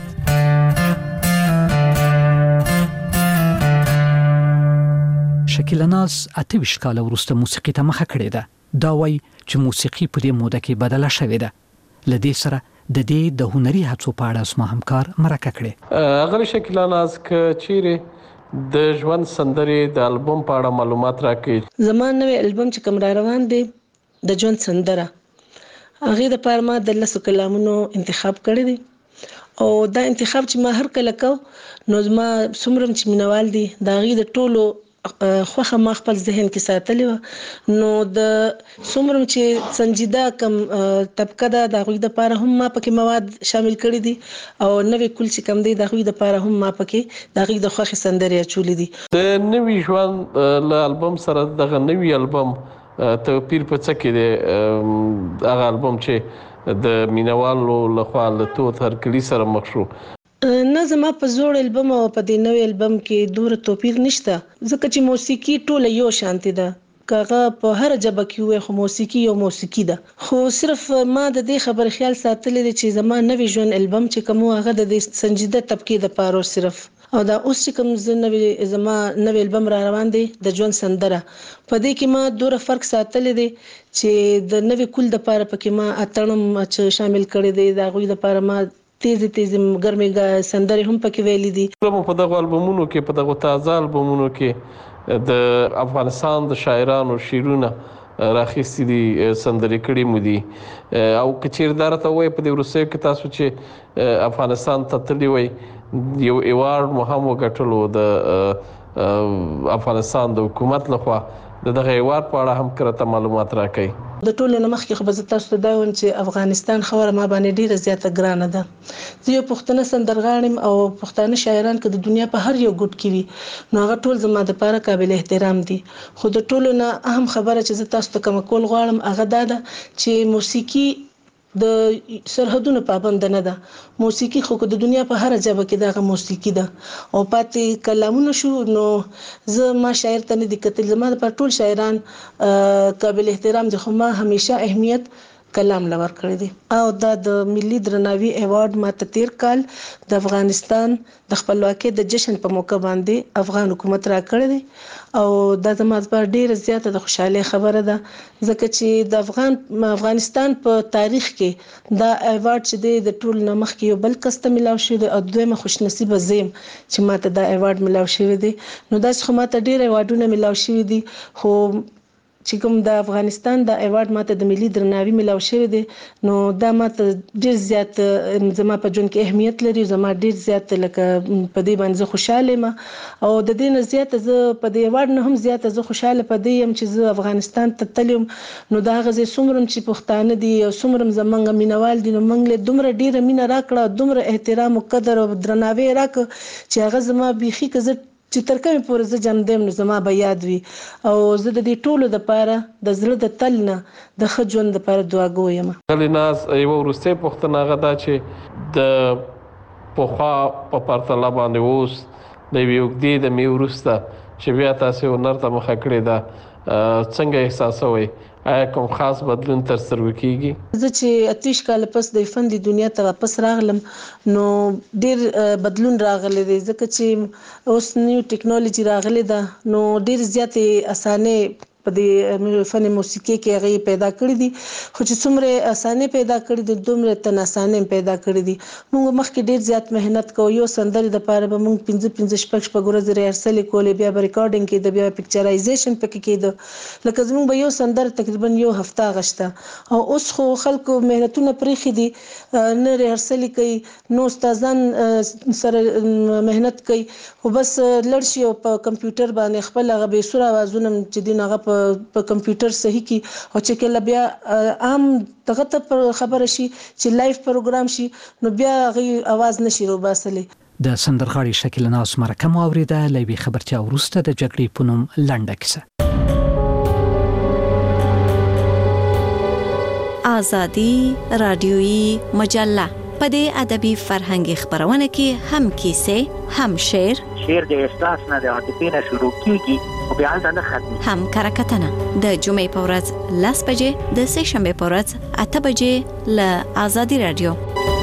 شکیلا ناز اتهویشت کاله وروسته موسیقي ته مخه کړې ده دا وایي چې موسیقي په دې موده کې بدله شوې ده لدې سره د دې د هنري هڅو په اړه اسما همکار مرکه کړې هغه شکیلا ناز ک چیرې د ژوند سندرې د البوم په اړه معلومات راکړي زموږ نوې البوم چې کوم را روان دی د ژوند سندره هغه د پرما د لاسو کلامونو انتخاب کړی دی او دا انتخاب چې ما هر کله کو نو زما څومره چې مینوال دي دا غي د ټولو خوخه ما خپل ذهن کې ساتلی و. نو د څومره چې سنجیده کم طبقه ده د هغوی دپاره هم ما پکې مواد شامل کړي دي او نوې کل چې کم دی د هغوی دپاره هم ما پکې د هغوی د خوښې سندرې اچولي دي. د نوي ژوند له البم سره دغه نوي البم توپیر په څه کې دی؟ هغه البم چې د مینوالو لخوا له تود هرکلي سره مخ شو، نه زما په زوړ البم او په دې نوې البم کې دوره توپیر نشته، ځکه چې موسیقي ټوله یو شانتي ده. کاغه په هر جبه کې وي خو موسیقي یو موسیقي ده. خو صرف ما د دې خبر خیال ساتلی دی چې زما نوې ژوند البم چې کوم هغه د سنجیده طبقه د پاره صرف او دا اوس چې کوم نوې زما نوې البم را روان دی د ژوند سندره، په دې کې ما دوره فرق ساتلی دی چې د نوې کول د پاره پکې ما اتړم چې شامل کړی دی، دا غوي د پاره ما تیزی تیزی ګرمې سندرې هم پکې ویلي دي. په دغه البمونو کې په دغه تازه البمونو کې د افغانستان د شاعرانو شعرونه راخیستي دي، سندرې کړي مو دي او که چیرې دا راته ووایي په دې وروستیو کې تاسو چې افغانستان ته تللي وئ یو ایوارډ مو هم وګټلو د افغانستان د حکومت لخوا، د دغه ایوارډ په اړه هم کرته معلومات راکړئ. د ټولو نه مخکې خو به زه تاسو ته دا وایم چې افغانستان خاوره ما باندې ډیره زیاته ګرانه ده. زه یو پښتنه سندرغاړی یم او پښتانه شاعران که د دنیا په هر یو ګوټ کې وي نو هغه ټول زما دپاره قابل احترام دي. خو د ټولو نه اهم خبره چې زه تاسو ته کومه کول غواړم هغه دا ده چې موسیقي د سرحدونو پابند نه ده. موسیقي خو د دنیا په هر ځای کې دغه موسیقي ده او پاتې کلامونه شو نو زه ما شاعر ته نه دي کتل، زما د ټول شاعران قابل احترام دي، خو ما همیشه اهمیت کلام لور کړی دی. او دا د ملي درناوي ایوارډ ما ته تیر کال د افغانستان د خپلواکۍ د جشن په موقع باندې افغان حکومت را کړی دی او دا زما لپاره ډیره زیاته د خوشحالۍ خبره ده، ځکه چې د افغان افغانستان په تاریخ کې دا ایوارډ چې دی د ټول نه مخکې یو بل کس ته ملاو شوی دی او دویمه خوش نصیبه زم چې ما ته دا ایوارډ ملاو شوی دی. نو داسې خو ما ته ډیره ایوارډونه ملاو شوي دي، خو چې کوم د افغانستان د ایوارډ ماته د ملي درناوي ملاو شوی دی نو دا ماته ډیر زیات زما په ژوند کې اهمیت لري، زما ډیر زیات لکه په دې باندې زه خوشاله یم او د دې نه زیات زه په دې ایوارډ نه هم زیات زه خوشاله په دې یم چې زه افغانستان ته تلم نو دا غزه څومره چې پښتانه دي او څومره زمونږ مینوال دي نو موږ له دومره ډیره مینه راکړه، دومره احترام او قدر او درناوی راک چې هغه زما بيخي کزه چې تر کومه پورې زه جام دیم نو زما به یاد وي او زه د دې ټولو لپاره د زړه د تل نه د ښه ژوند لپاره دعا کوم. کلیناز یو وروستۍ پوښتنه هغه ده چې د پخوا په پرتله باندې اوس د یوې اوږدې دمې وروسته چې بیا تاسې هنر ته مخه کړې ده څنګه احساسوئ؟ آیا کوم خاص بدلون تر سره کیږي؟ زه چې اتیش کال پس د فن د دنیا ته واپس راغلم نو ډیر بدلون راغلی دی، ځکه چې اوس نیو ټیکنالوژي راغلی ده نو ډیر زیاتې اسانه په دې فن موسیقي کې هغه پیدا کړی دي، خو چې څومره اسانه پیدا کړی دي دومره تناسانه پیدا کړی دي. موږ مخکې ډیر زیات مهنت کوو، یو سندرې د پاره به موږ پنځه پنځه شپږ شپږ ورځې ریهرسل کولې، بیا به ریکارډینګ کېده، بیا پکچرایزیشن پکې کېده، لکه زموږ به یو سندر تقریبا یو هفته غشته او اوس خو خلکو مهنتونه پرېښي دي، نه ریهرسل کوي نو استادان سره مهنت کوي، خو بس لړ شي او په کمپیوټر باندې خپل هغه به سور اوازونه چې دین هغه په کمپیوټر صحیح کی او چې کله بیا عام دغه ته خبره شي چې لایف پروګرام شي نو بیا غي आवाज نشي روباسلې. د سندرغاړي شکل ناس مرکه مو اوریده لوي خبرتیا ورسته د جګړې پونم لنډه کیسه. آزادی رادیویی مجله په دې ادبي فرهنګي خبرونه کې هم کیسې هم شعر شعر د احساس نه د عاطفې نه شروع کیږي او بیا نه ختمي، هم کرکټنه د جمعې په ورځ لاس بجې د سه شنبه په ورځ اته بجې ل آزادی رادیو.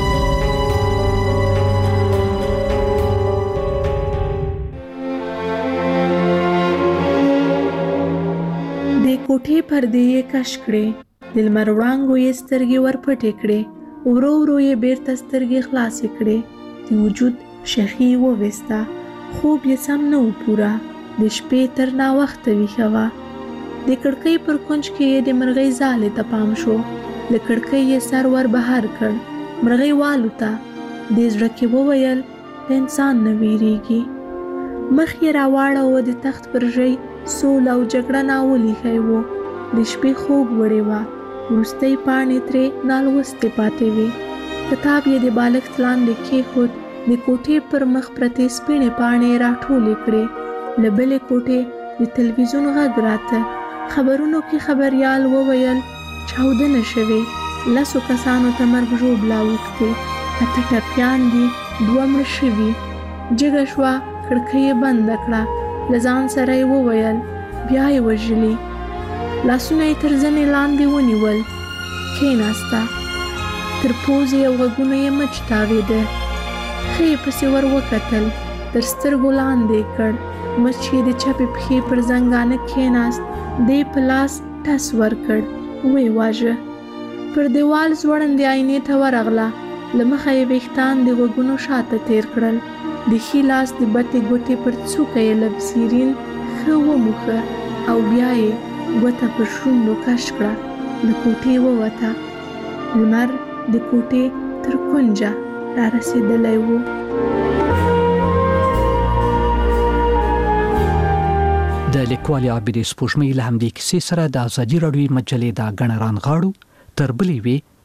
د کوټې پردې یې کش کړې، د لمر وړانګو یې سترګې ورپټې کړې، ورو ورو یې بیرته سترګې خلاصې کړې، د وجود شخي وویسته، خوب یې سم نه و پوره، د شپې تر ناوخته ویښه وه. د کړکۍ پر کونج کې یې د مرغۍ ځالې ته پام شو، له کړکۍ یې سر ور بهر کړ، مرغۍ والوته، د زړه کې وویل د انسان نه ویریږي. مخ یې راواړه د تخت پر ژۍ سوله او جګړه ناول ایښی و. د شپې خوب وړې وه. وروستۍ پاڼې ترې نالوستې پاتې وې. کتاب یې د بالښت لاندې کېښود. د کوټې پر مخ پرتې سپینې پاڼې یې راټولې کړې. له بلې کوټې د تلویزیون غږ راته. خبرونو کې خبریال وویل چاودنه شوې. لسو کسانو ته مرګ ژوبلا اوښتې. اته ټپیان دي، دوه مړه شوي. جګه شوه، کړکۍ یې بنده کړه. له ځان سره یې وویل بیا یې وژلي. لاسونه یې تر زنې لاندې ونیول. کېناسته. تر پوزې او غوږونو یې مچ تاوېده. ښه یې پسې ور وکتل. تر سترګو لاندې کړ. مچ یې د چپې پښې پر زنګانه کېناست. دې په لاس ټس ورکړ. ویې واژه. پر دیوال ځوړندې آینې ته ورغله. له مخه یې ویښتان د غوږونو شاته تېر کړل. د ښي لاس د بټې ګوتې پر څوکه یې لبسیرین ښه وموښه او بیا یې ګوته پر شونډو کش کړه. له کوټې ووته. لمر د کوټې تر کونجه را رسېدلی و. د لیکوالې عابدې سپوږمۍ له همدې کیسې سره د ازادي راډیو مجلې د ګڼ رانغاړو تر بلې وې